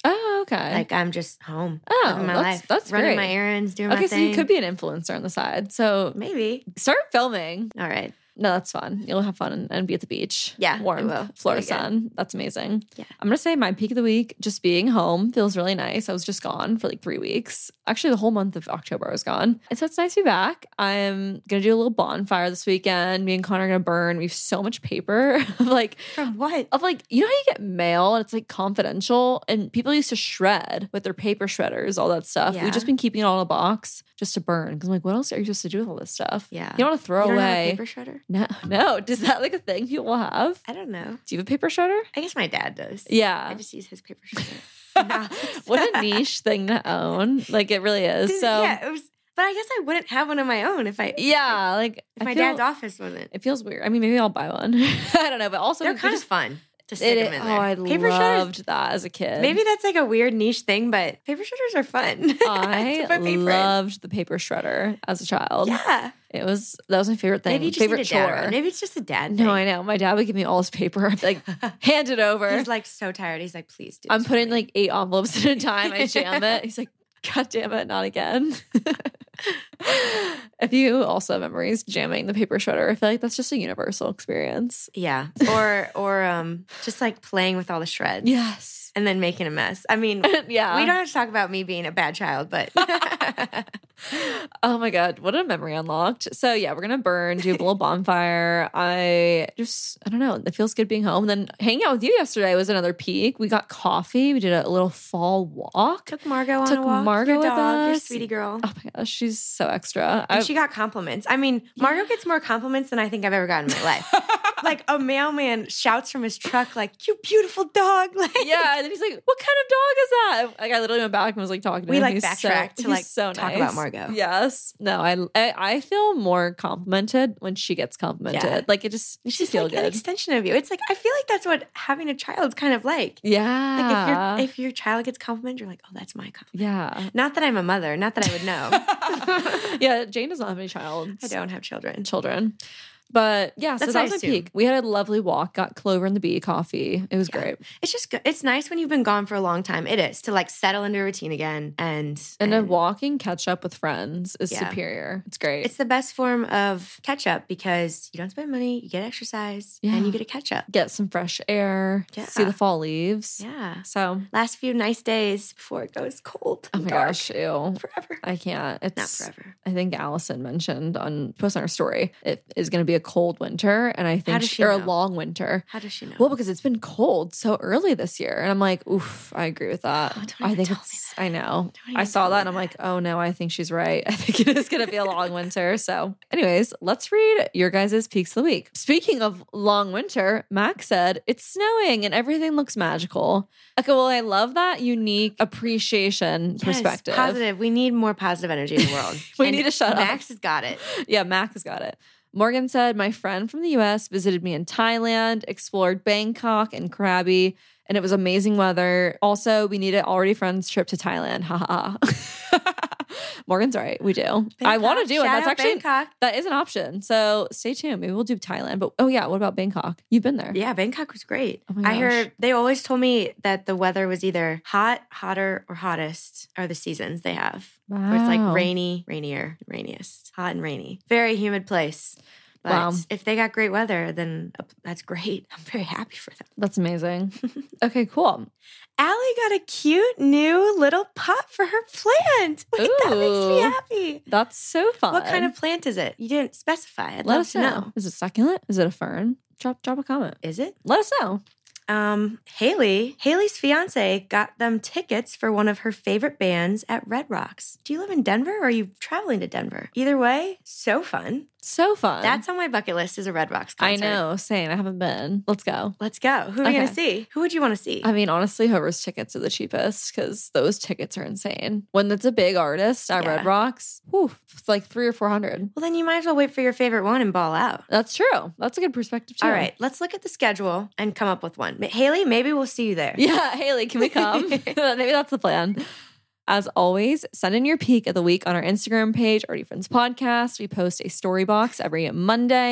Okay. Like I'm just home. Oh, living my that's- life. that's running great. my errands, doing Okay, my so thing. you could be an influencer on the side. So Maybe. start filming. All right. No, that's fun. You'll have fun and, and be at the beach. Yeah, Warm I will. Florida It'll be good. sun. That's amazing. Yeah. I'm going to say my peak of the week, just being home feels really nice. I was just gone for like three weeks. Actually, the whole month of October I was gone. And so it's nice to be back. I'm going to do a little bonfire this weekend. Me and Connor are going to burn. We have so much paper of like, From what? of like, you know how you get mail and it's like confidential and people used to shred with their paper shredders, all that stuff. Yeah. We've just been keeping it all in a box just to burn. Because I'm like, what else are you supposed to do with all this stuff? Yeah. You don't want to throw You don't away. have a paper shredder? No, no. Is that like a thing people have? I don't know. Do you have a paper shredder? I guess my dad does. Yeah. I just use his paper shredder. No. What a niche thing to own. Like it really is. So yeah, it was. But I guess I wouldn't have one of my own if I. yeah, like If I my feel- dad's office wasn't. It feels weird. I mean, maybe I'll buy one. I don't know, but also They're they kind just- of fun to stick it- them in oh, there. I paper loved shredders. that as a kid. Maybe that's like a weird niche thing, but paper shredders are fun. I To put paper in. loved the paper shredder as a child. Yeah. It was that was my favorite thing. Maybe you just favorite need a dad chore. around. Maybe it's just a dad thing. No, I know. My dad would give me all his paper. I'd be like, hand it over. He's like so tired. He's like, please do. I'm this for putting me. like eight envelopes at a time. I jam it. He's like, God damn it, not again. If you also have memories jamming the paper shredder, I feel like that's just a universal experience. Yeah. Or or um just like playing with all the shreds. Yes. And then making a mess. I mean, Yeah. we don't have to talk about me being a bad child, but Oh my God, what a memory unlocked. So yeah, we're gonna burn, do a little bonfire. I just, I don't know, it feels good being home. Then hanging out with you yesterday was another peak. We got coffee. We did a little fall walk. took Margot on Took a walk. Margot your with dog, your us. sweetie girl. Oh my gosh, she's so extra. And I- she got compliments. I mean, Margot gets more compliments than I think I've ever gotten in my life. Like a mailman shouts from his truck, like, "You beautiful dog!" Like, yeah, and then he's like, "What kind of dog is that?" Like I literally went back and was like talking to We, him. like, He's backtracked so, to, he's like, so talk nice. about Margot. Yes, no, I, I I feel more complimented when she gets complimented. Yeah. Like it just makes you she's feel like an good. extension of you. It's like I feel like that's what having a child's kind of like. Yeah, Like if your if your child gets complimented, you're like, "Oh, that's my compliment." yeah, Not that I'm a mother. Not that I would know. yeah. Jane does not have any child. I don't have children. children. But yeah, so That's that what was I a assume. peak. We had a lovely walk, got Clover and the Bee coffee. It was Yeah. great. It's just good. It's nice when you've been gone for a long time. It is to like settle into a routine again, and And a walking catch up with friends is Yeah. superior. It's great. It's the best form of catch up because you don't spend money, you get exercise, Yeah. and you get a catch up. Get some fresh air, Yeah. see the fall leaves. Yeah. So, Last few nice days before it goes cold. oh and my dark gosh, ew. forever. I can't. It's Not forever. I think Allison mentioned on post on her story it is going to be a cold winter, and I think does she, she or a know? long winter. How does she know? Well, because it's been cold so early this year, and I'm like, oof, I agree with that. Oh, don't I even think tell me it's. I know. Don't I even saw tell that, me and I'm like, oh no, I think she's right. I think it is going to be a long winter. So, anyways, let's read your guys' peaks of the week. Speaking of long winter, Max said it's snowing and everything looks magical. Okay, well, I love that unique appreciation Yes, perspective. Positive. We need more positive energy in the world. We And need to shut up. Max has got it. Yeah, Mac has got it. Morgan said, my friend from the U S visited me in Thailand, explored Bangkok and Krabi, and it was amazing weather. Also, we need an already friends trip to Thailand. Ha ha. Morgan's right. We do. I want to Bangkok. do it. Shout That's out actually Bangkok. that is an option. So stay tuned. Maybe we'll do Thailand. But oh yeah, what about Bangkok? You've been there. Yeah, Bangkok was great. Oh my I gosh. heard they always told me that the weather was either hot, hotter, or hottest are the seasons they have. Where it's like Wow. rainy, rainier, rainiest, hot and rainy. Very humid place. But Wow. if they got great weather, then uh, that's great. I'm very happy for them. That's amazing. Okay, cool. Allie got a cute new little pot for her plant. Wait, that makes me Ooh. happy. That's so fun. What kind of plant is it? You didn't specify. I'd Let love us to know. know. Is it succulent? Is it a fern? Drop drop a comment. Is it? Let us know. Um, Haley, Haley's fiance got them tickets for one of her favorite bands at Red Rocks. Do you live in Denver or are you traveling to Denver? Either way, so fun. So fun. That's on my bucket list is a Red Rocks I concert. know. Same. I haven't been. Let's go. Let's go. Who are we Okay. going to see? Who would you want to see? I mean, honestly, whoever's tickets are the cheapest because those tickets are insane. When it's a big artist at Yeah. Red Rocks, whew, it's like three or four hundred. well, then you might as well wait for your favorite one and ball out. That's true. That's a good perspective too. All right, let's look at the schedule and come up with one. Ma- Haley, maybe we'll see you there. Yeah, Haley, can we come? Maybe that's the plan. As always, send in your peak of the week on our Instagram page, Already Friends Podcast. We post a story box every Monday.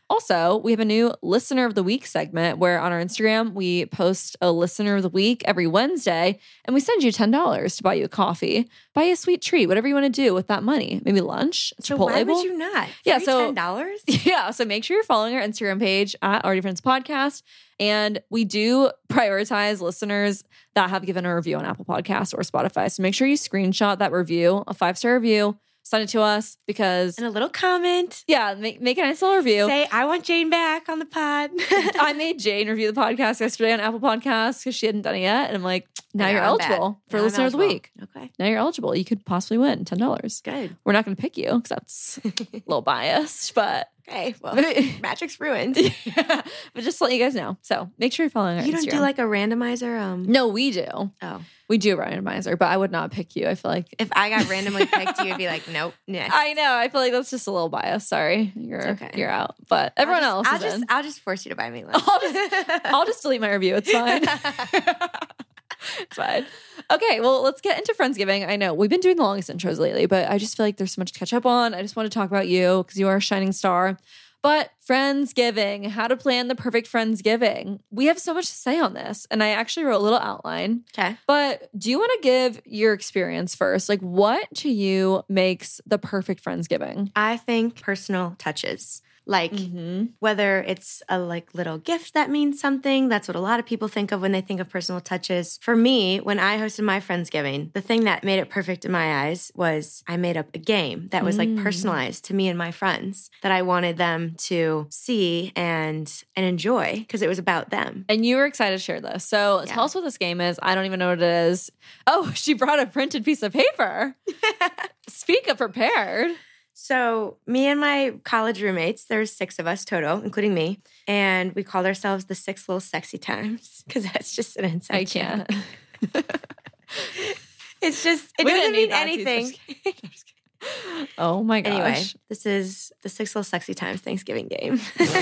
Also, we have a new Listener of the Week segment where on our Instagram, we post a Listener of the Week every Wednesday, and we send you ten dollars to buy you a coffee, buy you a sweet treat, whatever you want to do with that money. Maybe lunch, So Chipotle why bowl. would you not? Yeah, Free so- ten dollars? Yeah, so make sure you're following our Instagram page at Already Friends Podcast. And we do prioritize listeners that have given a review on Apple Podcasts or Spotify. So make sure you screenshot that review, a five-star review, send it to us because, And a little comment. yeah, make, make a nice little review. Say, I want Jane back on the pod. I made Jane review the podcast yesterday on Apple Podcasts because she hadn't done it yet. And I'm like, now I know, you're I'm bad. eligible for Now I'm Listener of the eligible. Week. Okay, Now you're eligible. You could possibly win ten dollars. good. We're not going to pick you because that's a little biased, but Okay, well, magic's ruined. yeah, but just to let you guys know. So make sure you're following our You don't Instagram. do like a randomizer? Um, No, we do. Oh. We do a randomizer, but I would not pick you. I feel like If I got randomly picked, you would be like, nope, next. I know. I feel like that's just a little biased. Sorry, you're It's okay. you're out. But everyone I'll else just, is I'll just, in. I'll just force you to buy me lunch. I'll just, I'll just delete my review. It's fine. It's fine. Okay, well, let's get into Friendsgiving. I know we've been doing the longest intros lately, but I just feel like there's so much to catch up on. I just want to talk about you because you are a shining star. But Friendsgiving, how to plan the perfect Friendsgiving. We have so much to say on this, and I actually wrote a little outline. Okay. But do you want to give your experience first? Like, what to you makes the perfect Friendsgiving? I think personal touches. Like Mm-hmm. whether it's a like little gift that means something, that's what a lot of people think of when they think of personal touches. For me, when I hosted my Friendsgiving, the thing that made it perfect in my eyes was I made up a game that was like Mm. personalized to me and my friends that I wanted them to see and and enjoy because it was about them. And you were excited to share this. So Yeah. tell us what this game is. I don't even know what it is. Oh, she brought a printed piece of paper. Speak of prepared. So, me and my college roommates, there's six of us total, including me, and we called ourselves the Six Little Sexy Times because that's just an inside I joke. can't. It's just, it We doesn't didn't need mean that. anything. Oh my gosh. Anyway, this is the Six Little Sexy Times Thanksgiving game.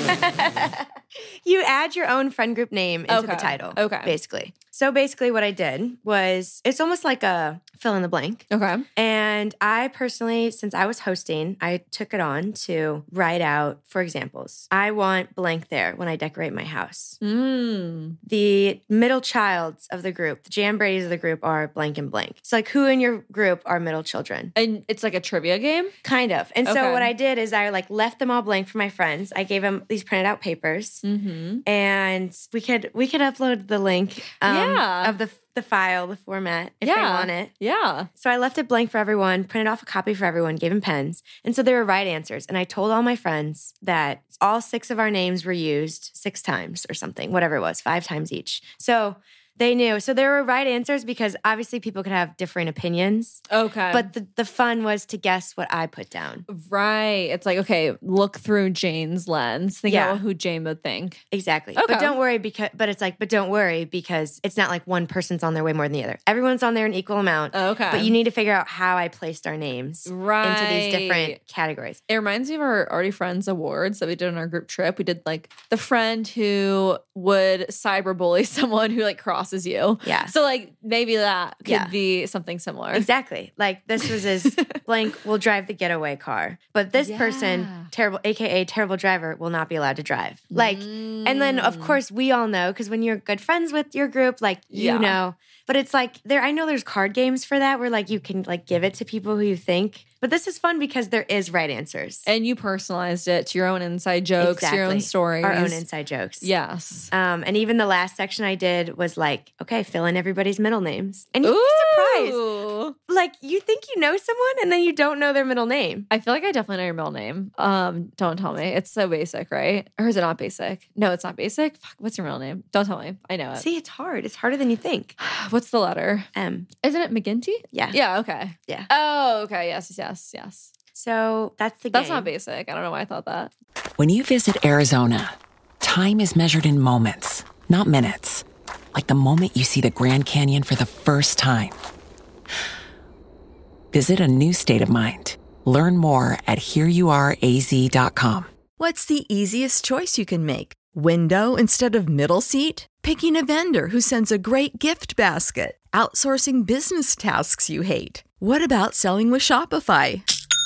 You add your own friend group name into the Okay. title. Okay. Basically. So basically what I did was, it's almost like a fill in the blank. Okay. And I personally, since I was hosting, I took it on to write out, for examples. I want blank there when I decorate my house. Mm. The middle childs of the group, the Jan Brady's of the group are blank and blank. So like who in your group are middle children? And it's like a trivia game? Kind of. And Okay. so what I did is I like left them all blank for my friends. I gave them these printed out papers. Mm-hmm. And we could we could upload the link um, Yeah. of the the file, the format, if Yeah. they want it. Yeah. So I left it blank for everyone, printed off a copy for everyone, gave them pens. And so they were right answers. And I told all my friends that all six of our names were used six times or something, whatever it was, five times each. So they knew. So there were right answers because obviously people could have differing opinions. Okay. But the, the fun was to guess what I put down. right. It's like, okay, look through Jane's lens. Think Yeah. about who Jane would think. Exactly. Okay. But don't worry because but it's like, but don't worry because it's not like one person's on their way more than the other. Everyone's on there in equal amount. Okay. But you need to figure out how I placed our names right. into these different categories. It reminds me of our Already Friends awards that we did on our group trip. We did like the friend who would cyberbully someone who like crosses you. Yeah. So like maybe that could Yeah. be something similar. Exactly. Like this was his blank will drive the getaway car. But this Yeah. person, terrible, A K A terrible driver, will not be allowed to drive. Like, and then of Mm. course we all know because when you're good friends with your group, like you Yeah. know. But it's like there I know there's card games for that where like you can like give it to people who you think. But this is fun because there is right answers. And you personalized it to your own inside jokes, your own Exactly. stories. Our own inside jokes. Yes. Um, and even the last section I did was like, okay, fill in everybody's middle names. And you'd be surprised. Ooh. Like you think you know someone and then you don't know their middle name. I feel like I definitely know your middle name. Um, don't tell me. It's so basic, right? Or is it not basic? No, it's not basic. Fuck, what's your middle name? Don't tell me. I know it. See, it's hard. It's harder than you think. What's the letter? M. Isn't it McGinty? Yeah. Yeah, okay. Yeah. Oh, okay. Yes, yes, yes, yes. So that's the That's game. not basic. I don't know why I thought that. When you visit Arizona, time is measured in moments, not minutes. Like the moment you see the Grand Canyon for the first time. Visit a new state of mind. Learn more at here you are a z dot com. What's the easiest choice you can make? Window instead of middle seat? Picking a vendor who sends a great gift basket? Outsourcing business tasks you hate? What about selling with Shopify?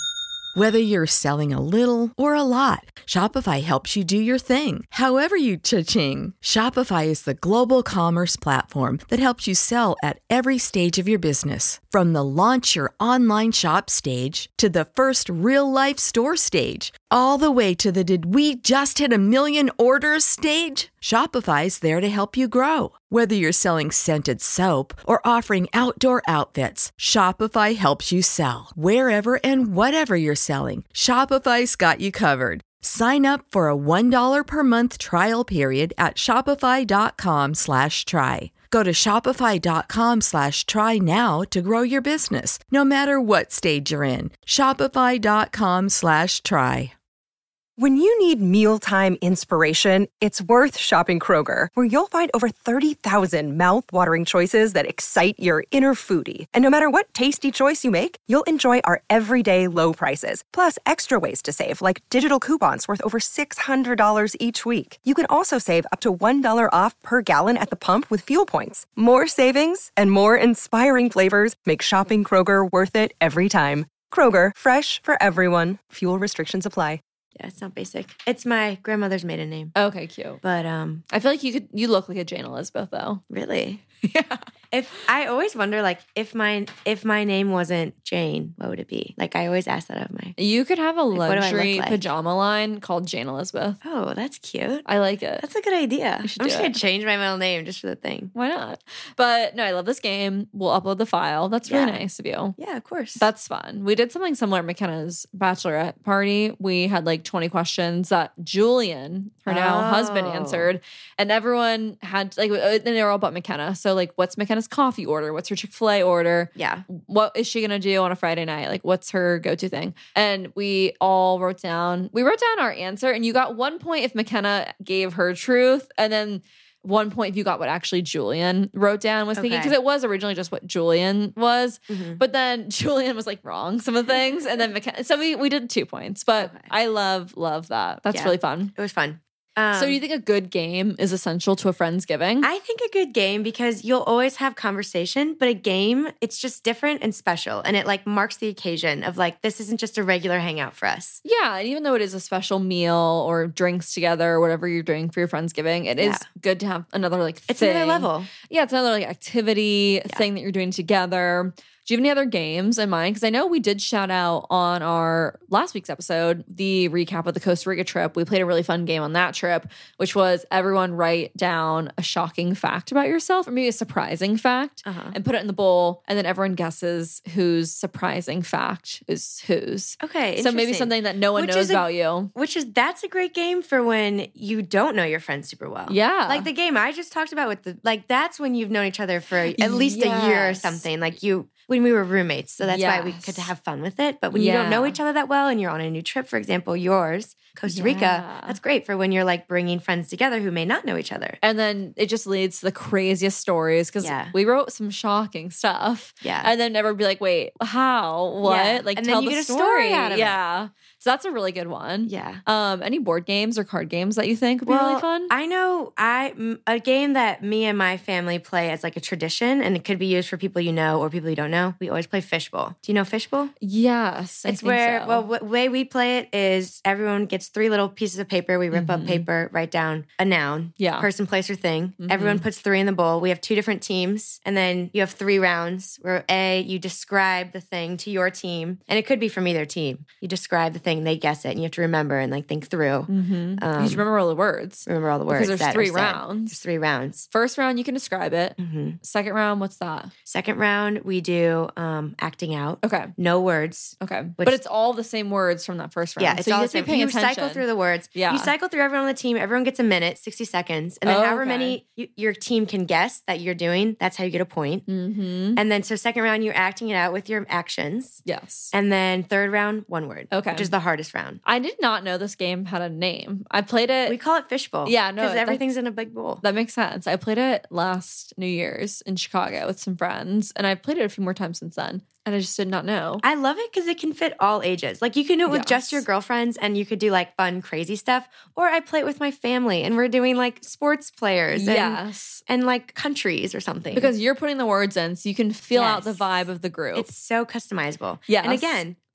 Whether you're selling a little or a lot, Shopify helps you do your thing, however you cha-ching. Shopify is the global commerce platform that helps you sell at every stage of your business. From the launch your online shop stage to the first real-life store stage, all the way to the did we just hit a million orders stage. Shopify's there to help you grow. Whether you're selling scented soap or offering outdoor outfits, Shopify helps you sell. Wherever and whatever you're selling, Shopify's got you covered. Sign up for a one dollar per month trial period at shopify.com slash try. Go to shopify.com slash try now to grow your business, no matter what stage you're in. Shopify.com slash try. When you need mealtime inspiration, it's worth shopping Kroger, where you'll find over thirty thousand mouth-watering choices that excite your inner foodie. And no matter what tasty choice you make, you'll enjoy our everyday low prices, plus extra ways to save, like digital coupons worth over six hundred dollars each week. You can also save up to one dollar off per gallon at the pump with fuel points. More savings and more inspiring flavors make shopping Kroger worth it every time. Kroger, fresh for everyone. Fuel restrictions apply. Yeah, it's not basic. It's my grandmother's maiden name. Okay, cute. But um, I feel like you could. You look like a Jane Elizabeth, though. Really? Yeah. If I always wonder, like, if my if my name wasn't Jane, what would it be? Like, I always ask that of my. You could have a Like, what do I luxury look like? pajama line called Jane Elizabeth. Oh, that's cute. I like it. That's a good idea. should I'm do just gonna it. change my middle name just for the thing. Why not? But no, I love this game. We'll upload the file. That's really Yeah. nice of you. Yeah, of course. That's fun. We did something similar at McKenna's bachelorette party. We had like twenty questions that Julian, her now Oh. husband, answered. And everyone had like, and they were all about McKenna. So like, what's McKenna's coffee order? What's her Chick-fil-A order? yeah. What is she going to do on a Friday night? Like, what's her go-to thing? And we all wrote down, we wrote down our answer, and you got one point if McKenna gave her truth. And then one point if you got what actually Julian wrote down was thinking, Okay. because it was originally just what Julian was. Mhm. But then Julian was like wrong some of the things. And then McKenna, so we, we did two points. But Okay. I love, love that. That's Yeah. really fun. It was fun. Um, So do you think a good game is essential to a Friendsgiving? I think a good game, because you'll always have conversation, but a game, it's just different and special. And it like marks the occasion of like, this isn't just a regular hangout for us. Yeah, and even though it is a special meal or drinks together or whatever you're doing for your Friendsgiving, it is Yeah. good to have another like It's thing. another level. Yeah, it's another like activity thing that you're doing together. Do you have any other games in mind? Because I know we did shout out on our last week's episode the recap of the Costa Rica trip. We played a really fun game on that trip, which was everyone write down a shocking fact about yourself or maybe a surprising fact Uh-huh. and put it in the bowl. And then everyone guesses whose surprising fact is whose. Okay. So maybe interesting. something that no one Which knows is a- about you. Which is, that's a great game for when you don't know your friends super well. Yeah. Like the game I just talked about with the, like, that's when you've known each other for at least a year or Yes. something. Like you, when we were roommates. So that's why we Yes. could have fun with it. But when you don't know Yeah. each other that well and you're on a new trip, for example, yours, Costa Rica, Yeah. that's great for when you're like bringing friends together who may not know each other. And then it just leads to the craziest stories because Yeah. we wrote some shocking stuff. Yeah. And then never be like, wait, how? What? Yeah. Like And then tell you the get a story. story out of it. yeah. So that's a really good one. Yeah. Um, any board games or card games that you think would be really fun? I know I m- a game that me and my family play as like a tradition, and it could be used for people you know or people you don't know. We always play fishbowl. Do you know fishbowl? yes. I It's think where so. well, the way we play it is everyone gets three little pieces of paper. We rip up paper, write down a noun, Yeah. person, place, or thing. Everyone puts three in the bowl. We have two different teams, and then you have three rounds where A, you describe the thing to your team, and it could be from either team. You describe the thing, they guess it, and you have to remember and like think through. Mhm. Um, you should remember all the words. remember all the Because words. there's that are three said. rounds. There's three rounds. First round, you can describe it. hmm Second round, what's that? Second round, we do um, acting out. Okay. No words. Okay. Which- but it's all the same words from that first round. Yeah, it's so you all the have to be same. paying You attention. cycle through the words. Yeah. You cycle through everyone on the team. Everyone gets a minute, sixty seconds. And then Oh, however okay. many you, your team can guess that you're doing, that's how you get a point. Mm-hmm. And then so second round, you're acting it out with your actions. Yes. And then third round, one word. Okay. Which is the hardest round. I did not know this game had a name. I played it. We call it fishbowl. Yeah, no, Because that's- everything's in a big bowl. That makes sense. I played it last New Year's in Chicago with some friends, and I've played it a few more times since then, and I just did not know. I love it because it can fit all ages. Like you can do it with just Yes. your girlfriends and you could do like fun, crazy stuff. Or I play it with my family and we're doing like sports players and, Yes. and like countries or something. Because you're putting the words in so you can feel out the Yes. vibe of the group. It's so customizable. Yes. And again,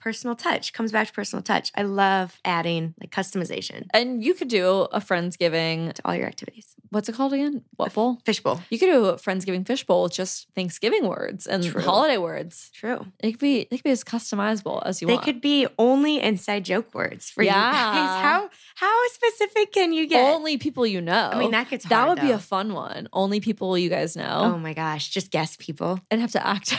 personal touch. Comes back to personal touch. I love adding like customization And you could do a Friendsgiving. to all your activities. What's it called again? What bowl? Fishbowl. You could do a Friendsgiving fishbowl with just Thanksgiving words and True. holiday words. True. It could be it could be as customizable as you They want. could be only inside joke words for Yeah. you guys. How how specific can you get? Only people you know. I mean, that gets That hard, would be though. a fun one. Only people you guys know. Oh my gosh, just guess people. And have to act.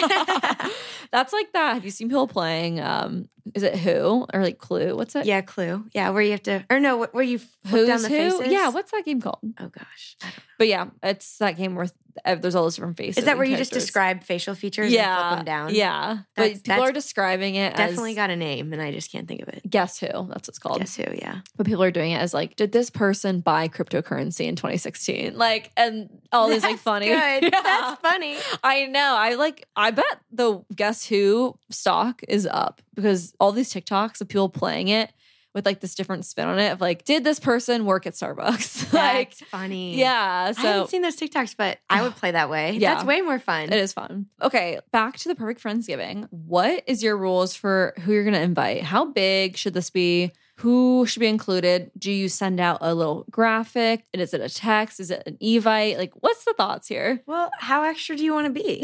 That's like that. Have you seen people playing? Um, is it Who or like Clue? What's it? Yeah, Clue. Yeah, where you have to, or no, where you flip Who's down the Who? faces. Yeah, what's that game called? Oh gosh, I don't know. But yeah, it's that game where th- there's all those different faces. Is that and where you just characters. describe facial features Yeah, and flip them down? yeah. But That's- people that's are describing it Definitely as got a name, and I just can't think of it. Guess Who. That's what it's called. Guess who? Yeah. But people are doing it as like, did this person buy cryptocurrency in twenty sixteen? Like, and all these like That's funny. Good. Yeah. That's funny. I know. I like. I bet the Guess Who stock is up because all these TikToks of people playing it with like this different spin on it of like, did this person work at Starbucks? like, That's funny. yeah. I So haven't seen those TikToks, but I would play that way. Yeah. That's way more fun. it is fun. Okay, back to the perfect Friendsgiving. What is your rules for who you're going to invite? How big should this be? Who should be included? Do you send out a little graphic? And is it a text? Is it an Evite? Like, what's the thoughts here? Well, how extra do you want to be?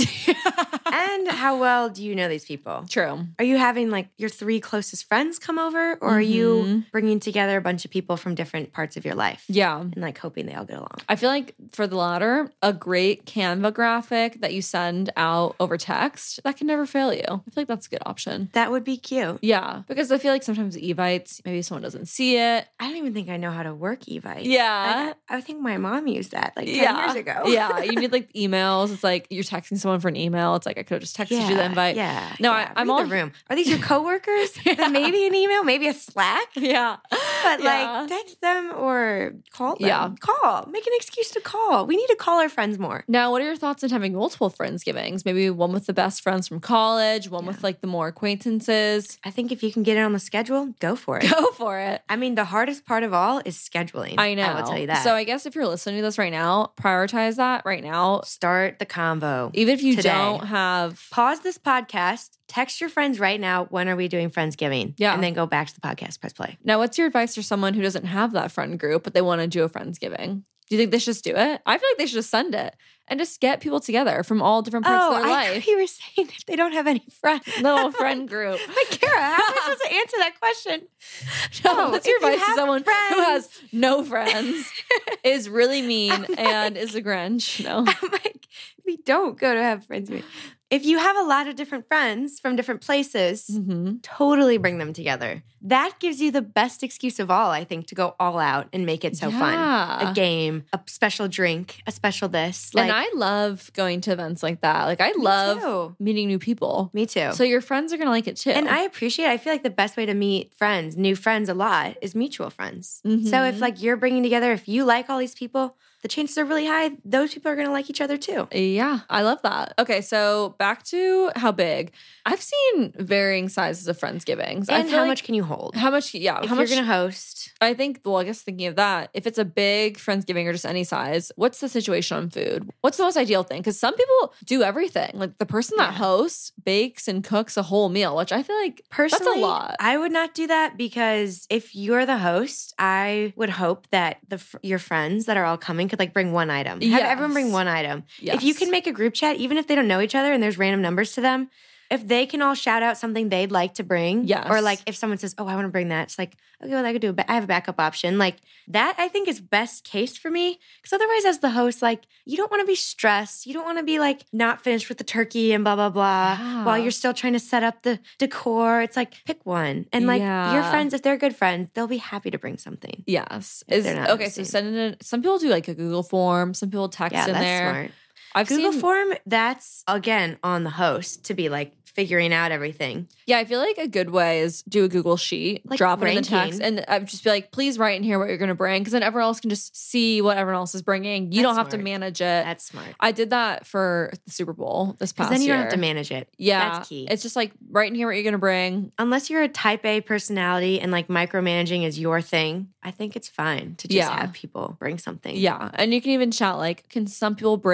And how well do you know these people? True. Are you having like your three closest friends come over, or are you bringing together a bunch of people from different parts of your life? Yeah. And like hoping they all get along. I feel like for the latter, a great Canva graphic that you send out over text, that can never fail you. I feel like that's a good option. That would be cute. Yeah, because I feel like sometimes Evites, maybe someone doesn't see it. I don't even think I know how to work Evite. Yeah. Like, I, I think my mom used that like ten yeah. years ago. yeah, you need like emails. It's like you're texting someone for an email. It's like I could have just texted you the invite. Yeah. No, yeah. I, I'm Read all the room. Are these your coworkers? Then maybe an email, maybe a Slack. Yeah, But Yeah. like text them or call them. Yeah. Call. Make an excuse to call. We need to call our friends more. Now, what are your thoughts on having multiple Friendsgivings? Maybe one with the best friends from college, one with like the more acquaintances. I think if you can get it on the schedule, go for it. Go for it. I mean, the hardest part of all is scheduling. I know. I will tell you that. So I guess if you're listening to this right now, prioritize that right now. Start the convo. Even if you today. don't have Pause this podcast, text your friends right now, when are we doing Friendsgiving? Yeah. And then go back to the podcast, press play. Now, what's your advice for someone who doesn't have that friend group, but they want to do a Friendsgiving? Do you think they should just do it? I feel like they should just send it and just get people together from all different parts Oh, of their I life. thought you were saying if they don't have any friends. Little friend group. Like, Kara, how am I supposed to answer that question? No, No, what's your if you advice to have someone friends- who has no friends, is really mean, and is a Grinch? No. I'm like, we don't go to have friends. If you have a lot of different friends from different places, Mm-hmm. totally bring them together. That gives you the best excuse of all, I think, to go all out and make it so Yeah. fun. A game, a special drink, a special this. Like, and I love going to events like that. Like, I love too. meeting new people. me too. So your friends are going to like it too. And I appreciate, I feel like the best way to meet friends, new friends a lot, is mutual friends. So Mhm. if like you're bringing together, if you like all these people, the chances are really high those people are going to like each other too. Yeah, I love that. Okay, so back to how big. I've seen varying sizes of Friendsgivings. I And feel how like- much can you hold? How much? Yeah, if how you're much? going to host, I think. Well, I guess thinking of that, if it's a big Friendsgiving or just any size, what's the situation on food? What's the most ideal thing? Because some people do everything. Like the person that hosts bakes and cooks a whole meal, which I feel like personally, that's a lot. I would not do that because if you're the host, I would hope that the fr- your friends that are all coming could like bring one item. Have Yes. everyone bring one item. Yes. If you can make a group chat, even if they don't know each other and there's random numbers to them, if they can all shout out something they'd like to bring, Yes. or like if someone says, "Oh, I want to bring that," it's like, okay, well, I could do. A ba- I have a backup option. Like that, I think is best case for me. Because otherwise, as the host, like you don't want to be stressed. You don't want to be like not finished with the turkey and blah blah blah Yeah. while you're still trying to set up the decor. It's like pick one, and like your Yeah. friends, if they're good friends, they'll be happy to bring something. Yes. If Is they're not okay. So hosting. send in. A, some people do like a Google form. Some people text Yeah, in that's there. smart. I've Google seen. form, that's again on the host to be like figuring out everything. Yeah, I feel like a good way is do a Google sheet, Like drop it in the ranking. text, and I'd just be like, please write in here what you're going to bring, because then everyone else can just see what everyone else is bringing. You That's don't have to smart. manage it. That's smart. I did that for the Super Bowl this Because past then you year. don't have to manage it. Yeah, That's key. It's just like write in here what you're going to bring. Unless you're a type A personality and like micromanaging is your thing, I think it's fine to just Yeah. have people bring something. Yeah, and you can even shout like, can some people bring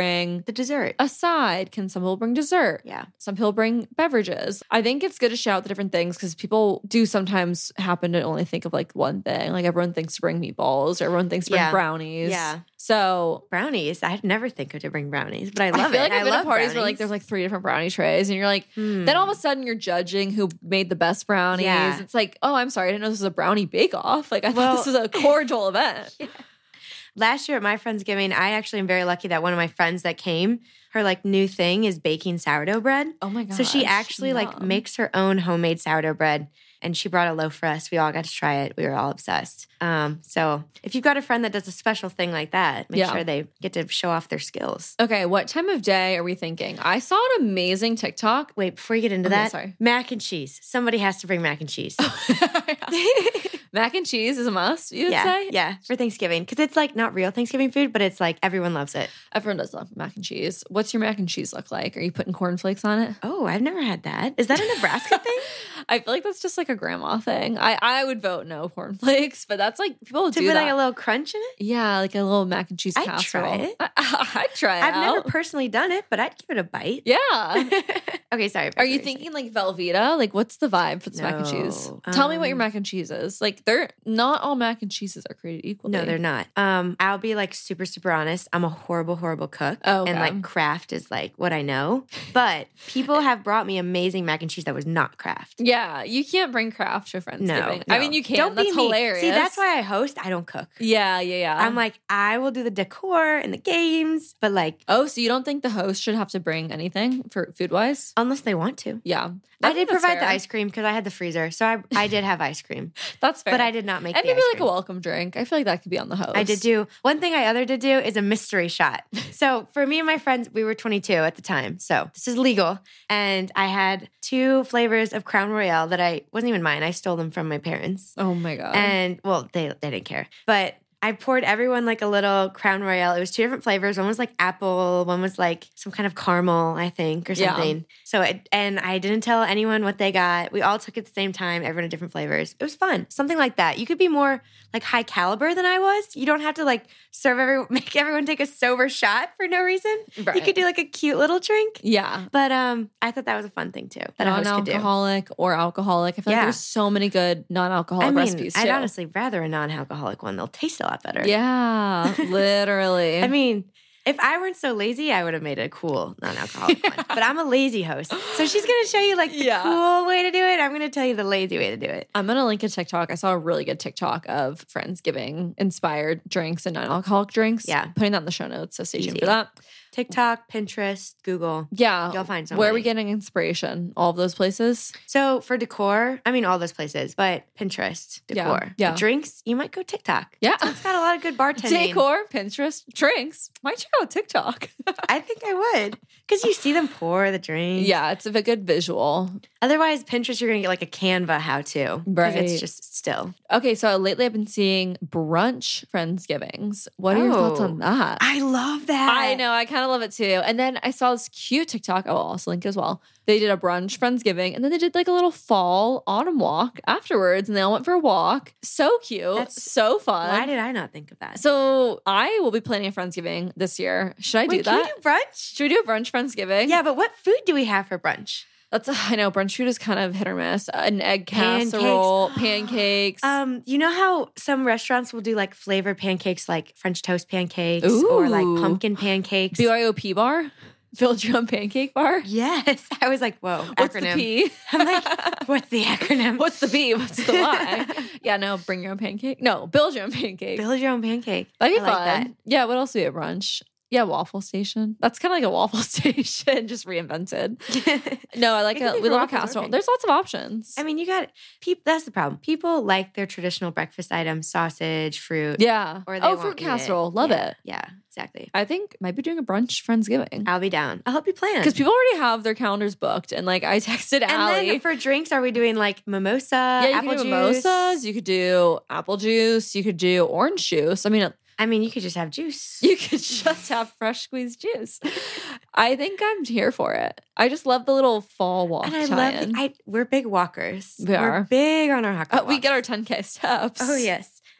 the dessert. A side. Can some people bring dessert? Yeah. Some people bring beverages. I think it's good to shout out the different things because people do sometimes happen to only think of like one thing. Like everyone thinks to bring meatballs or everyone thinks to bring Yeah. brownies. Yeah. So Brownies. I'd never think of to bring brownies, but I love I feel it. like I've I been love at parties where like brownies. there's like three different brownie trays and you're like, Hmm. then all of a sudden you're judging who made the best brownies. Yeah. It's like, oh, I'm sorry. I didn't know this was a brownie bake-off. Like I Well- thought this was a cordial event. Last year at my Friendsgiving, I actually am very lucky that one of my friends that came, her like new thing is baking sourdough bread. Oh my gosh. So she actually like yum. makes her own homemade sourdough bread, and she brought a loaf for us. We all got to try it. We were all obsessed. Um, so if you've got a friend that does a special thing like that, make Yeah. sure they get to show off their skills. Okay, what time of day are we thinking? I saw an amazing TikTok. Wait, before you get into Okay, that, sorry. mac and cheese. Somebody has to bring mac and cheese. Mac and cheese is a must, you would yeah, say? yeah, for Thanksgiving because it's like not real Thanksgiving food, but it's like everyone loves it. Everyone does love mac and cheese. What's your mac and cheese look like? Are you putting cornflakes on it? Oh, I've never had that. Is that a Nebraska thing? I feel like that's just like a grandma thing. I, I would vote no cornflakes, but that's like people To do put that. like a little crunch in it? yeah, like a little mac and cheese I'd casserole. try it. I, I'd try it I've never out. personally done it, but I'd give it a bite. Yeah. Okay, sorry. Are you thinking like Velveeta? Like, what's the vibe for this mac and cheese? No. Tell me what your Um, mac and cheese is. Like, they're not all mac and cheeses are created equally. No, they're not. Um, I'll be like super, super honest. I'm a horrible, horrible cook. Oh, okay. And like Kraft is like what I know. But people have brought me amazing mac and cheese that was not Kraft. Yeah, you can't bring Kraft to Friendsgiving. No, I no. mean, you can. Don't That's be me. hilarious. See, that's why I host. I don't cook. Yeah, yeah, yeah. I'm like, I will do the decor and the games, but like, oh, so you don't think the host should have to bring anything for food wise? unless they want to. Yeah, I, think did that's provide fair. the ice cream because I had the freezer. So I, I did have ice cream, That's fair. but I did not make and the maybe ice like cream. a welcome drink. I feel like that could be on the host. I did do one thing I other did do is a mystery shot. So for me and my friends, we were twenty-two at the time. So this is legal. And I had two flavors of Crown Royale that I wasn't even mine. I stole them from my parents. Oh my god. And well, they they didn't care. But I poured everyone like a little Crown Royale. It was two different flavors. One was like apple, one was like some kind of caramel, I think, or Yeah. something. So it, and I didn't tell anyone what they got. We all took it at the same time, everyone had different flavors. It was fun. Something like that. You could be more like high caliber than I was. You don't have to like serve everyone, make everyone take a sober shot for no reason. You Right. could do like a cute little drink. yeah. But um, I thought that was a fun thing too. That a host could do. Non-alcoholic or alcoholic. I feel like Yeah. there's so many good non-alcoholic I mean, recipes too. I'd honestly rather a non-alcoholic one. They'll taste a lot better. Yeah, literally. I mean, if I weren't so lazy, I would have made a cool non-alcoholic one. But I'm a lazy host. So she's going to show you like the Yeah. cool way to do it. I'm going to tell you the lazy way to do it. I'm gonna link a TikTok. I saw a really good TikTok of Friendsgiving inspired drinks and non-alcoholic drinks. Yeah. Putting that in the show notes, so stay tuned Easy. for that. TikTok, Pinterest, Google. Yeah. You'll find so Where are we many. getting inspiration? All of those places? So for decor, I mean, all those places, but Pinterest, Yeah, decor. yeah. Drinks, you might go TikTok. Yeah. It's got a lot of good bartending. Decor, Pinterest, drinks. Might check out TikTok. I think I would. Because you see them pour the drink. Yeah, it's a good visual. Otherwise, Pinterest, you're going to get like a Canva how-to. Because Right. it's just still. Okay, so lately I've been seeing brunch Friendsgivings. What are your thoughts Oh. on that? I love that. I know, I kind of love it too. And then I saw this cute TikTok. Oh, I'll also link it as well. They did a brunch Friendsgiving, and then they did like a little fall autumn walk afterwards, and they all went for a walk. So cute, That's- so fun. Why did I not think of that? So I will be planning a Friendsgiving this year. Should I Wait, do can that? we do brunch? Should we do a brunch Friendsgiving? Yeah, but what food do we have for brunch? That's I know brunch food is kind of hit or miss. An egg Pancakes. casserole, pancakes. Um, you know how some restaurants will do like flavored pancakes, like French toast pancakes or like Ooh. pumpkin pancakes? B Y O P bar, build your own pancake bar. Yes, I was like, whoa, What's acronym. the P? I'm like, what's the acronym? What's the B? What's the Y? Yeah, no, bring your own pancake. No, build your own pancake. Build your own pancake. That'd be I like fun. that. Yeah, what else do we have at brunch? Yeah, waffle station. That's kind of like a waffle station, just reinvented. No, I like It could a, be we for love a waffles or casserole. pancakes. There's lots of options. I mean, you got people. That's the problem. People like their traditional breakfast items, sausage, fruit. yeah. Or they oh, won't fruit eat casserole. It. Love Yeah, it. Yeah, exactly. I think might be doing a brunch Friendsgiving. I'll be down. I'll help you plan. Because people already have their calendars booked. And like I texted and Allie. then for drinks, are we doing like mimosa, yeah, you apple could do juice? mimosas. You could do apple juice. You could do orange juice. I mean, I mean, you could just have juice. you could just have fresh squeezed juice. I think I'm here for it. I just love the little fall walk And I love. tie-in. I we're big walkers. We We're are. big on our hockey. Uh, we walks. get our ten K steps. Oh yes.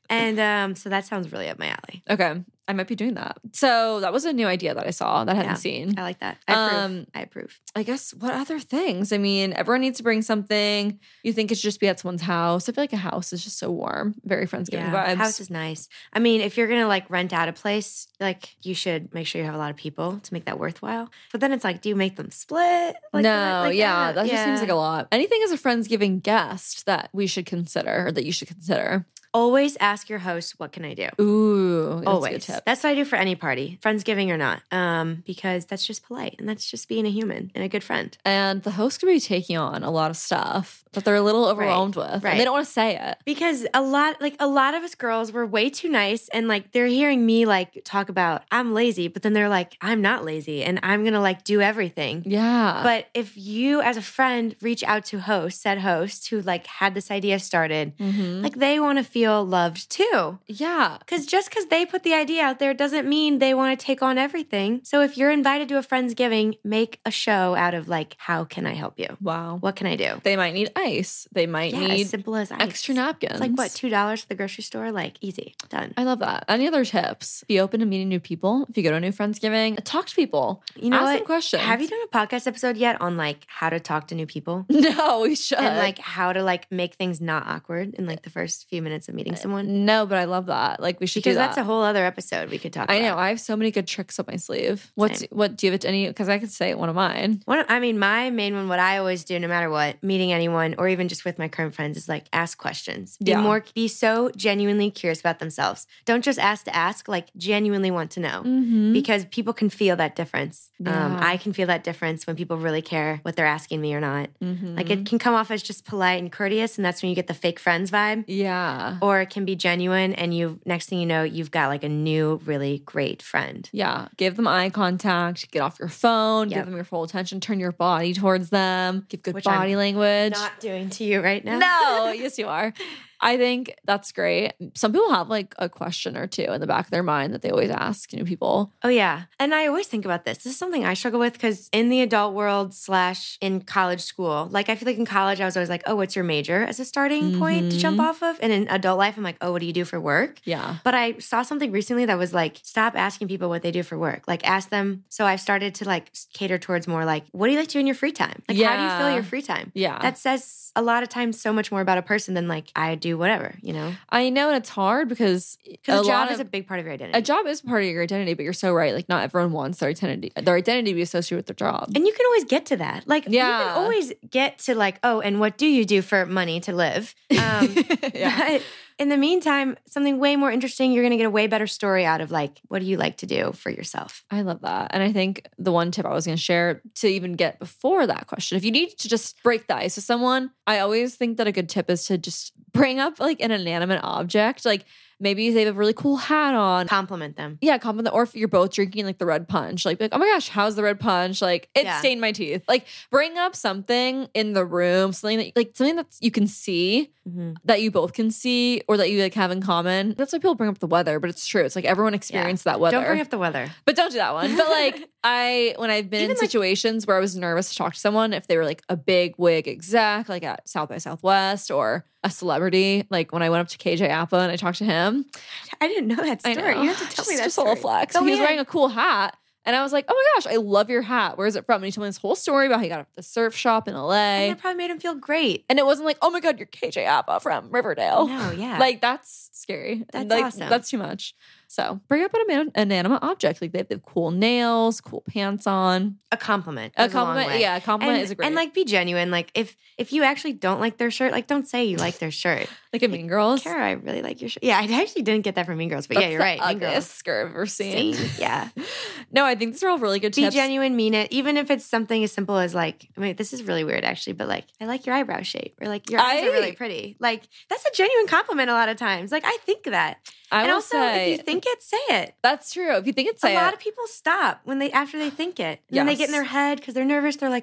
And um, so that sounds really up my alley. Okay. I might be doing that. So that was a new idea that I saw that I hadn't Yeah, seen. I like that. I approve. Um, I approve. I guess what other things? I mean, everyone needs to bring something. You think it should just be at someone's house. I feel like a house is just so warm. Very Friendsgiving Yeah, vibes. house is nice. I mean, if you're gonna like rent out a place, like you should make sure you have a lot of people to make that worthwhile. But then it's like, do you make them split? Like, no, like, yeah, uh, that just seems yeah. like a lot. Anything as a Friendsgiving guest that we should consider or that you should consider? Always ask your host, what can I do? Ooh, that's Always. a good tip. That's what I do for any party, Friendsgiving or not, um, because that's just polite and that's just being a human and a good friend. And the host could be taking on a lot of stuff that they're a little overwhelmed with. And right. they don't want to say it. Because a lot, like a lot of us girls were way too nice and like they're hearing me like talk about I'm lazy, but then they're like, I'm not lazy and I'm going to like do everything. Yeah. But if you as a friend reach out to host, said host who like had this idea started, Mhm. like they want to feel loved too. Yeah. Because just because they put the idea out there doesn't mean they want to take on everything. So if you're invited to a Friendsgiving, make a show out of like, how can I help you? Wow. What can I do? They might need ice. They might Yeah, need as simple as ice. extra napkins. It's like what, two dollars at the grocery store? Like easy, done. I love that. Any other tips? Be open to meeting new people. If you go to a new Friendsgiving, talk to people. You know Ask what? them questions. Have you done a podcast episode yet on like how to talk to new people? No, we should. And like how to like make things not awkward in like the first few minutes of meeting someone? No, but I love that. Like we should Because do that. that's a whole other episode we could talk I about. know. I have so many good tricks up my sleeve. What's Same. what? Do you have any? Because I could say one of mine. One, I mean, my main one, what I always do, no matter what, meeting anyone or even just with my current friends, is like ask questions. Be Yeah. more, be so genuinely curious about themselves. Don't just ask to ask, like genuinely want to know, Mm-hmm. because people can feel that difference. Um, Yeah. I can feel that difference when people really care what they're asking me or not. Mm-hmm. Like it can come off as just polite and courteous, and that's when you get the fake friends vibe. Yeah. Or it can be genuine, and you next thing you know, you've got like a new, really great friend. Yeah. Give them eye contact. Get off your phone. Yep. Give them your full attention. Turn your body towards them. Give good Which body I'm language. Not doing to you right now. No, yes, you are. I think that's great. Some people have like a question or two in the back of their mind that they always ask new people. Oh, yeah. And I always think about this. This is something I struggle with because in the adult world slash in college school, like I feel like in college, I was always like, oh, what's your major as a starting point to jump off of? And in adult life, I'm like, oh, what do you do for work? Yeah. But I saw something recently that was like, stop asking people what they do for work. Like ask them. So I've started to like cater towards more like, what do you like to do in your free time? Like, how do you Yeah. fill your free time? Yeah. That says a lot of times so much more about a person than like, I do whatever, you know? I know, and it's hard because Because a, job lot is a of, big part of your identity. a job is part of your identity, but you're so right. Like not everyone wants their identity, their identity to be associated with their job. And you can always get to that. Like, you Yeah. can always get to like, oh, and what do you do for money to live? Um, Yeah. But in the meantime, something way more interesting, you're going to get a way better story out of like, what do you like to do for yourself? I love that. And I think the one tip I was going to share to even get before that question, if you need to just break the ice with someone, I always think that a good tip is to just bring up like an inanimate object. Like maybe they have a really cool hat on. Compliment them. Yeah, compliment. Or if you're both drinking like the red punch, like, be like, oh my gosh, how's the red punch? Like, it Yeah. stained my teeth. Like, bring up something in the room, something that like something that you can see, Mm-hmm. that you both can see, or that you like have in common. That's why people bring up the weather, but it's true. It's like everyone experienced that weather. Don't bring up the weather. But don't do that one. But like I, when I've been Even, in like- situations where I was nervous to talk to someone, if they were like a big wig exec, like at South by Southwest, or a celebrity, like when I went up to K J Appa and I talked to him, I didn't know that I story. know. You have to tell just, me that just story. a little flex. Go He was ahead. wearing a cool hat. And I was like, oh my gosh, I love your hat. Where is it from? And he told me this whole story about how he got up at the surf shop in L A. And that probably made him feel great. And it wasn't like, oh my God, you're K J Appa from Riverdale. No, yeah. Like, that's scary. That's like, awesome. That's too much. So bring up an anim- inanimate object. Like, they have, they have cool nails, cool pants on. A compliment. A goes long compliment, way. yeah, a compliment and, is a great. And like be genuine. Like if if you actually don't like their shirt, like don't say you like their shirt. like a Mean Girls. Kara, I really like your shirt. Yeah, I actually didn't get that from Mean Girls, but That's yeah, you're the right. Mean ugliest Girls. skirt I've ever seen. Same. Yeah. No, I think these are all really good Be tips. genuine, mean it. Even if it's something as simple as like, I mean, this is really weird actually, but like, I like your eyebrow shape, or like your eyes I- are really pretty. Like that's a genuine compliment a lot of times. Like I think that. I and will also, say if you think it, say it. that's true. If you think it's say a lot it. of people stop when they after they think it, and then they get in Yes. their head because they're nervous. They're like,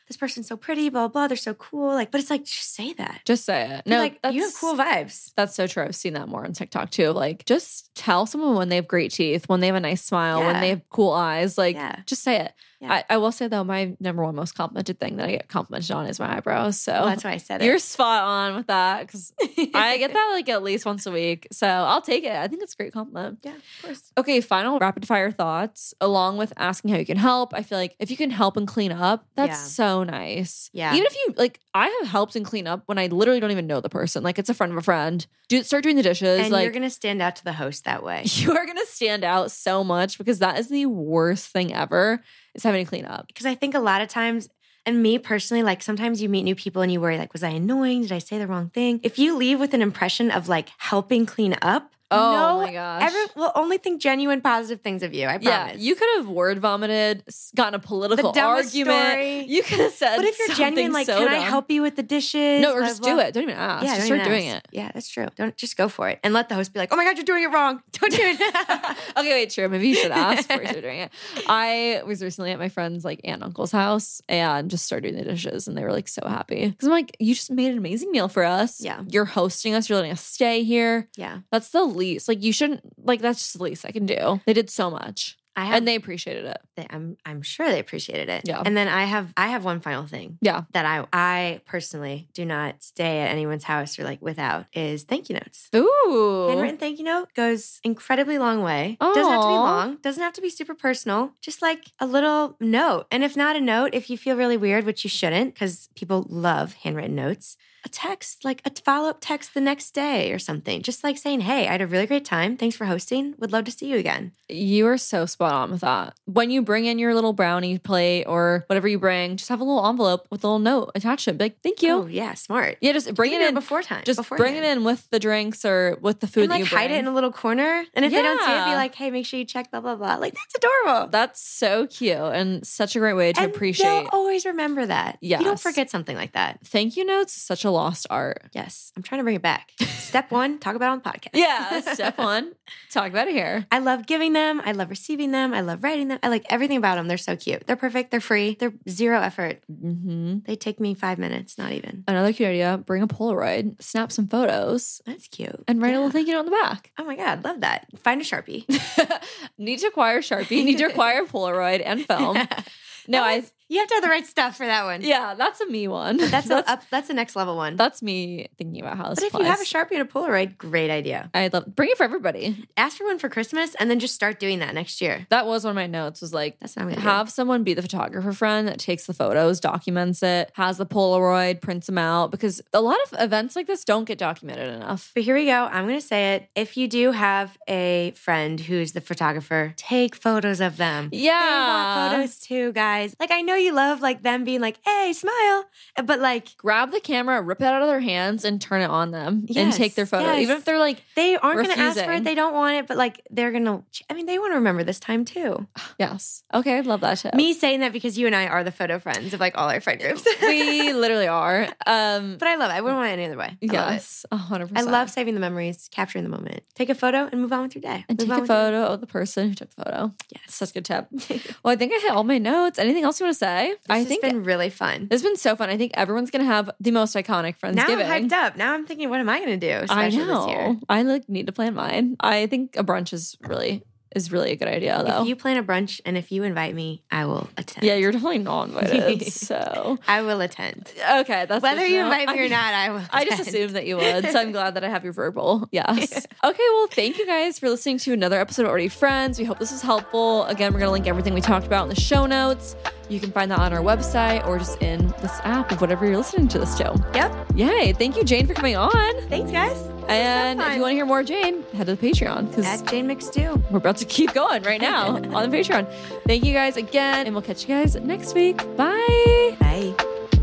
this person's so pretty, blah, blah, blah. They're so cool. Like, but it's like, just say that. Just say it. Be No, like, that's, you have cool vibes. That's so true. I've seen that more on TikTok too. Like, just tell someone when they have great teeth, when they have a nice smile, when Yeah. they have cool eyes. Like, Yeah. just say it. Yeah. I, I will say though, my number one most complimented thing that I get complimented on is my eyebrows. So Well, that's why I said it. you're spot on with that because I get that like at least once a week. So I'll take it. I think it's a great compliment. Yeah, of course. Okay, final rapid fire thoughts along with asking how you can help. I feel like if you can help and clean up, that's Yeah. so nice. Yeah. Even if you like, I have helped and clean up when I literally don't even know the person. Like it's a friend of a friend. Do start doing the dishes. And like you're going to stand out to the host that way. you are gonna stand out so much because that is the worst thing ever. Is having to clean up. Because I think a lot of times, and me personally, like sometimes you meet new people and you worry, like, was I annoying? Did I say the wrong thing? If you leave with an impression of like helping clean up, Oh no, my gosh. Every, will only think genuine positive things of you. I Yeah, promise. you could have word vomited, s- gotten a political The dumbest argument. story. You could have said, But if you're something genuine, like, so can I dumb. help you with the dishes? No, or Blah, just blah. do it. Don't even ask. Yeah, just don't start even doing ask. it. Yeah, that's true. Don't just go for it and let the host be like, "Oh my god, you're doing it wrong. Don't do it." Okay, wait, true. Maybe you should ask before you start doing it. I was recently at my friend's like aunt and uncle's house and just started doing the dishes, and they were like so happy because I'm like, you just made an amazing meal for us. Yeah. you're hosting us. You're letting us stay here. Yeah, That's the least. Like you shouldn't. Like that's just the least I can do. They did so much, I have. and they appreciated it. they- I'm I'm sure they appreciated it. Yeah. And then I have I have one final thing. Yeah. That I I personally do not stay at anyone's house or like without is thank you notes. Ooh. Handwritten thank you note goes incredibly long way. Doesn't have to be Aw. long. Doesn't have to be super personal. Just like a little note. And if not a note, if you feel really weird, which you shouldn't, because people love handwritten notes, a text, like a follow-up text the next day or something. Just like saying, hey, I had a really great time. Thanks for hosting. Would love to see you again. You are so spot on with that. When you bring in your little brownie plate or whatever you bring, just have a little envelope with a little note attached to it. Be like, thank you. Oh, yeah, smart. Yeah, just bring You it can do in before time. Just bring it in with the drinks or with the food And that like you bring. hide it in a little corner. And if they don't see it, be Yeah. like, hey, make sure you check blah, blah, blah. Like, that's adorable. That's so cute and such a great way to and appreciate. they'll always remember that. You don't Yes. forget something like that. Thank you notes is such a lost art. Yes, I'm trying to bring it back. Step one, talk about it on the podcast. Yeah, step one, talk about it here. I love giving them. I love receiving them. I love writing them. I like everything about them. They're so cute. They're perfect. They're free. They're zero effort. Mm-hmm. They take me five minutes, not even. Another cute idea, bring a Polaroid, snap some photos, That's cute. and write Yeah. a little thank you note on the back. Oh my God, love that. Find a Sharpie. Need to acquire Sharpie, need to acquire Polaroid and film. No, I, You have to have the right stuff for that one. yeah, that's a me one. That's, that's, a, up, that's the next level one. that's me thinking about how this But if you have a Sharpie and a Polaroid, great idea. I love, bring it for everybody. Ask for one for Christmas and then just start doing that next year. That was one of my notes was like, That's what I'm gonna do. have someone be the photographer friend that takes the photos, documents it, has the Polaroid, prints them out, because a lot of events like this don't get documented enough. But here we go. I'm going to say it. If you do have a friend who's the photographer, take photos of them. Yeah. They want photos too, guys. Like, I know you love like them being like, hey, smile. But like, Grab the camera, rip it out of their hands, and turn it on them and Yes, take their photo. yes. Even if they're like, they aren't going to ask for refusing. it. They don't want it, but like, they're going to, I mean, they want to remember this time too. yes. Okay, I love that tip. Me saying that because you and I are the photo friends of like all our friend groups. we literally are. Um, But I love it. I wouldn't want it any other way. I love it. yes, one hundred I percent. love saving the memories, capturing the moment. Take a photo and move on with your day. And Move take on a with your- photo of the person who took the photo. Yes. Such a good tip. Well, I think I hit all my notes. Anything else you want to say? This I has think been really fun. it's been so fun. I think everyone's going to have the most iconic Now Friendsgiving. I'm hyped up. Now I'm thinking, what am I going to do I special know. this year? I like need to plan mine. I think a brunch is really is really a good idea though. If you plan a brunch and if you invite me, I will attend. yeah, you're definitely not invited. so I will attend. okay, that's Whether good to you know. invite me I- or not, I will. I just attend. assumed that you would, so I'm glad that I have your verbal. Yes. Okay, well, thank you guys for listening to another episode of Already Friends. We hope this was helpful. Again, we're going to link everything we talked about in the show notes. You can find that on our website or just in this app of whatever you're listening to this to. Yep. Yay. Thank you, Jane, for coming on. Thanks, guys. This was so And if fun. you want to hear more of Jane, head to the Patreon because At Jane McStew. we're about to keep going right now on the Patreon. Thank you guys again, and we'll catch you guys next week. Bye. Bye.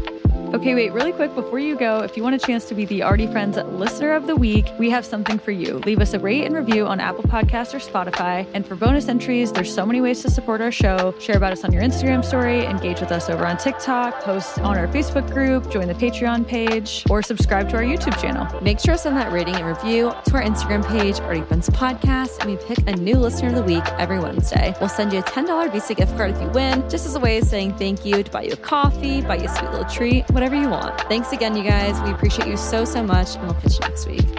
Okay, wait, really quick before you go, if you want a chance to be the Arty Friends Listener of the Week, we have something for you. Leave us a rate and review on Apple Podcasts or Spotify. And for bonus entries, there's so many ways to support our show. Share about us on your Instagram story, engage with us over on TikTok, post on our Facebook group, join the Patreon page, or subscribe to our YouTube channel. Make sure to send that rating and review to our Instagram page, Arty Friends Podcast, and we pick a new listener of the week every Wednesday. We'll send you a ten dollars Visa gift card if you win, just as a way of saying thank you, to buy you a coffee, buy you a sweet little treat, whatever you want. Thanks again, you guys. We appreciate you so, so much, and we'll catch you next week.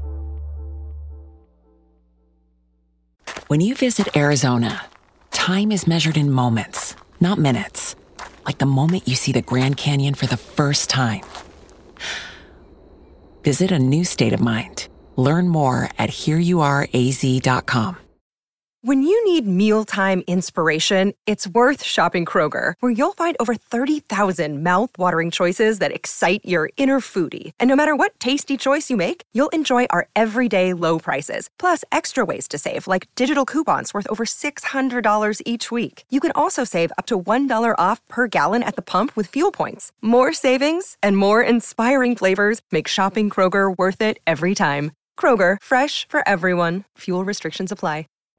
When you visit Arizona, time is measured in moments, not minutes. Like the moment you see the Grand Canyon for the first time. Visit a new state of mind. Learn more at here you are a z dot com. When you need mealtime inspiration, it's worth shopping Kroger, where you'll find over thirty thousand mouth-watering choices that excite your inner foodie. And no matter what tasty choice you make, you'll enjoy our everyday low prices, plus extra ways to save, like digital coupons worth over six hundred dollars each week. You can also save up to one dollar off per gallon at the pump with fuel points. More savings and more inspiring flavors make shopping Kroger worth it every time. Kroger, fresh for everyone. Fuel restrictions apply.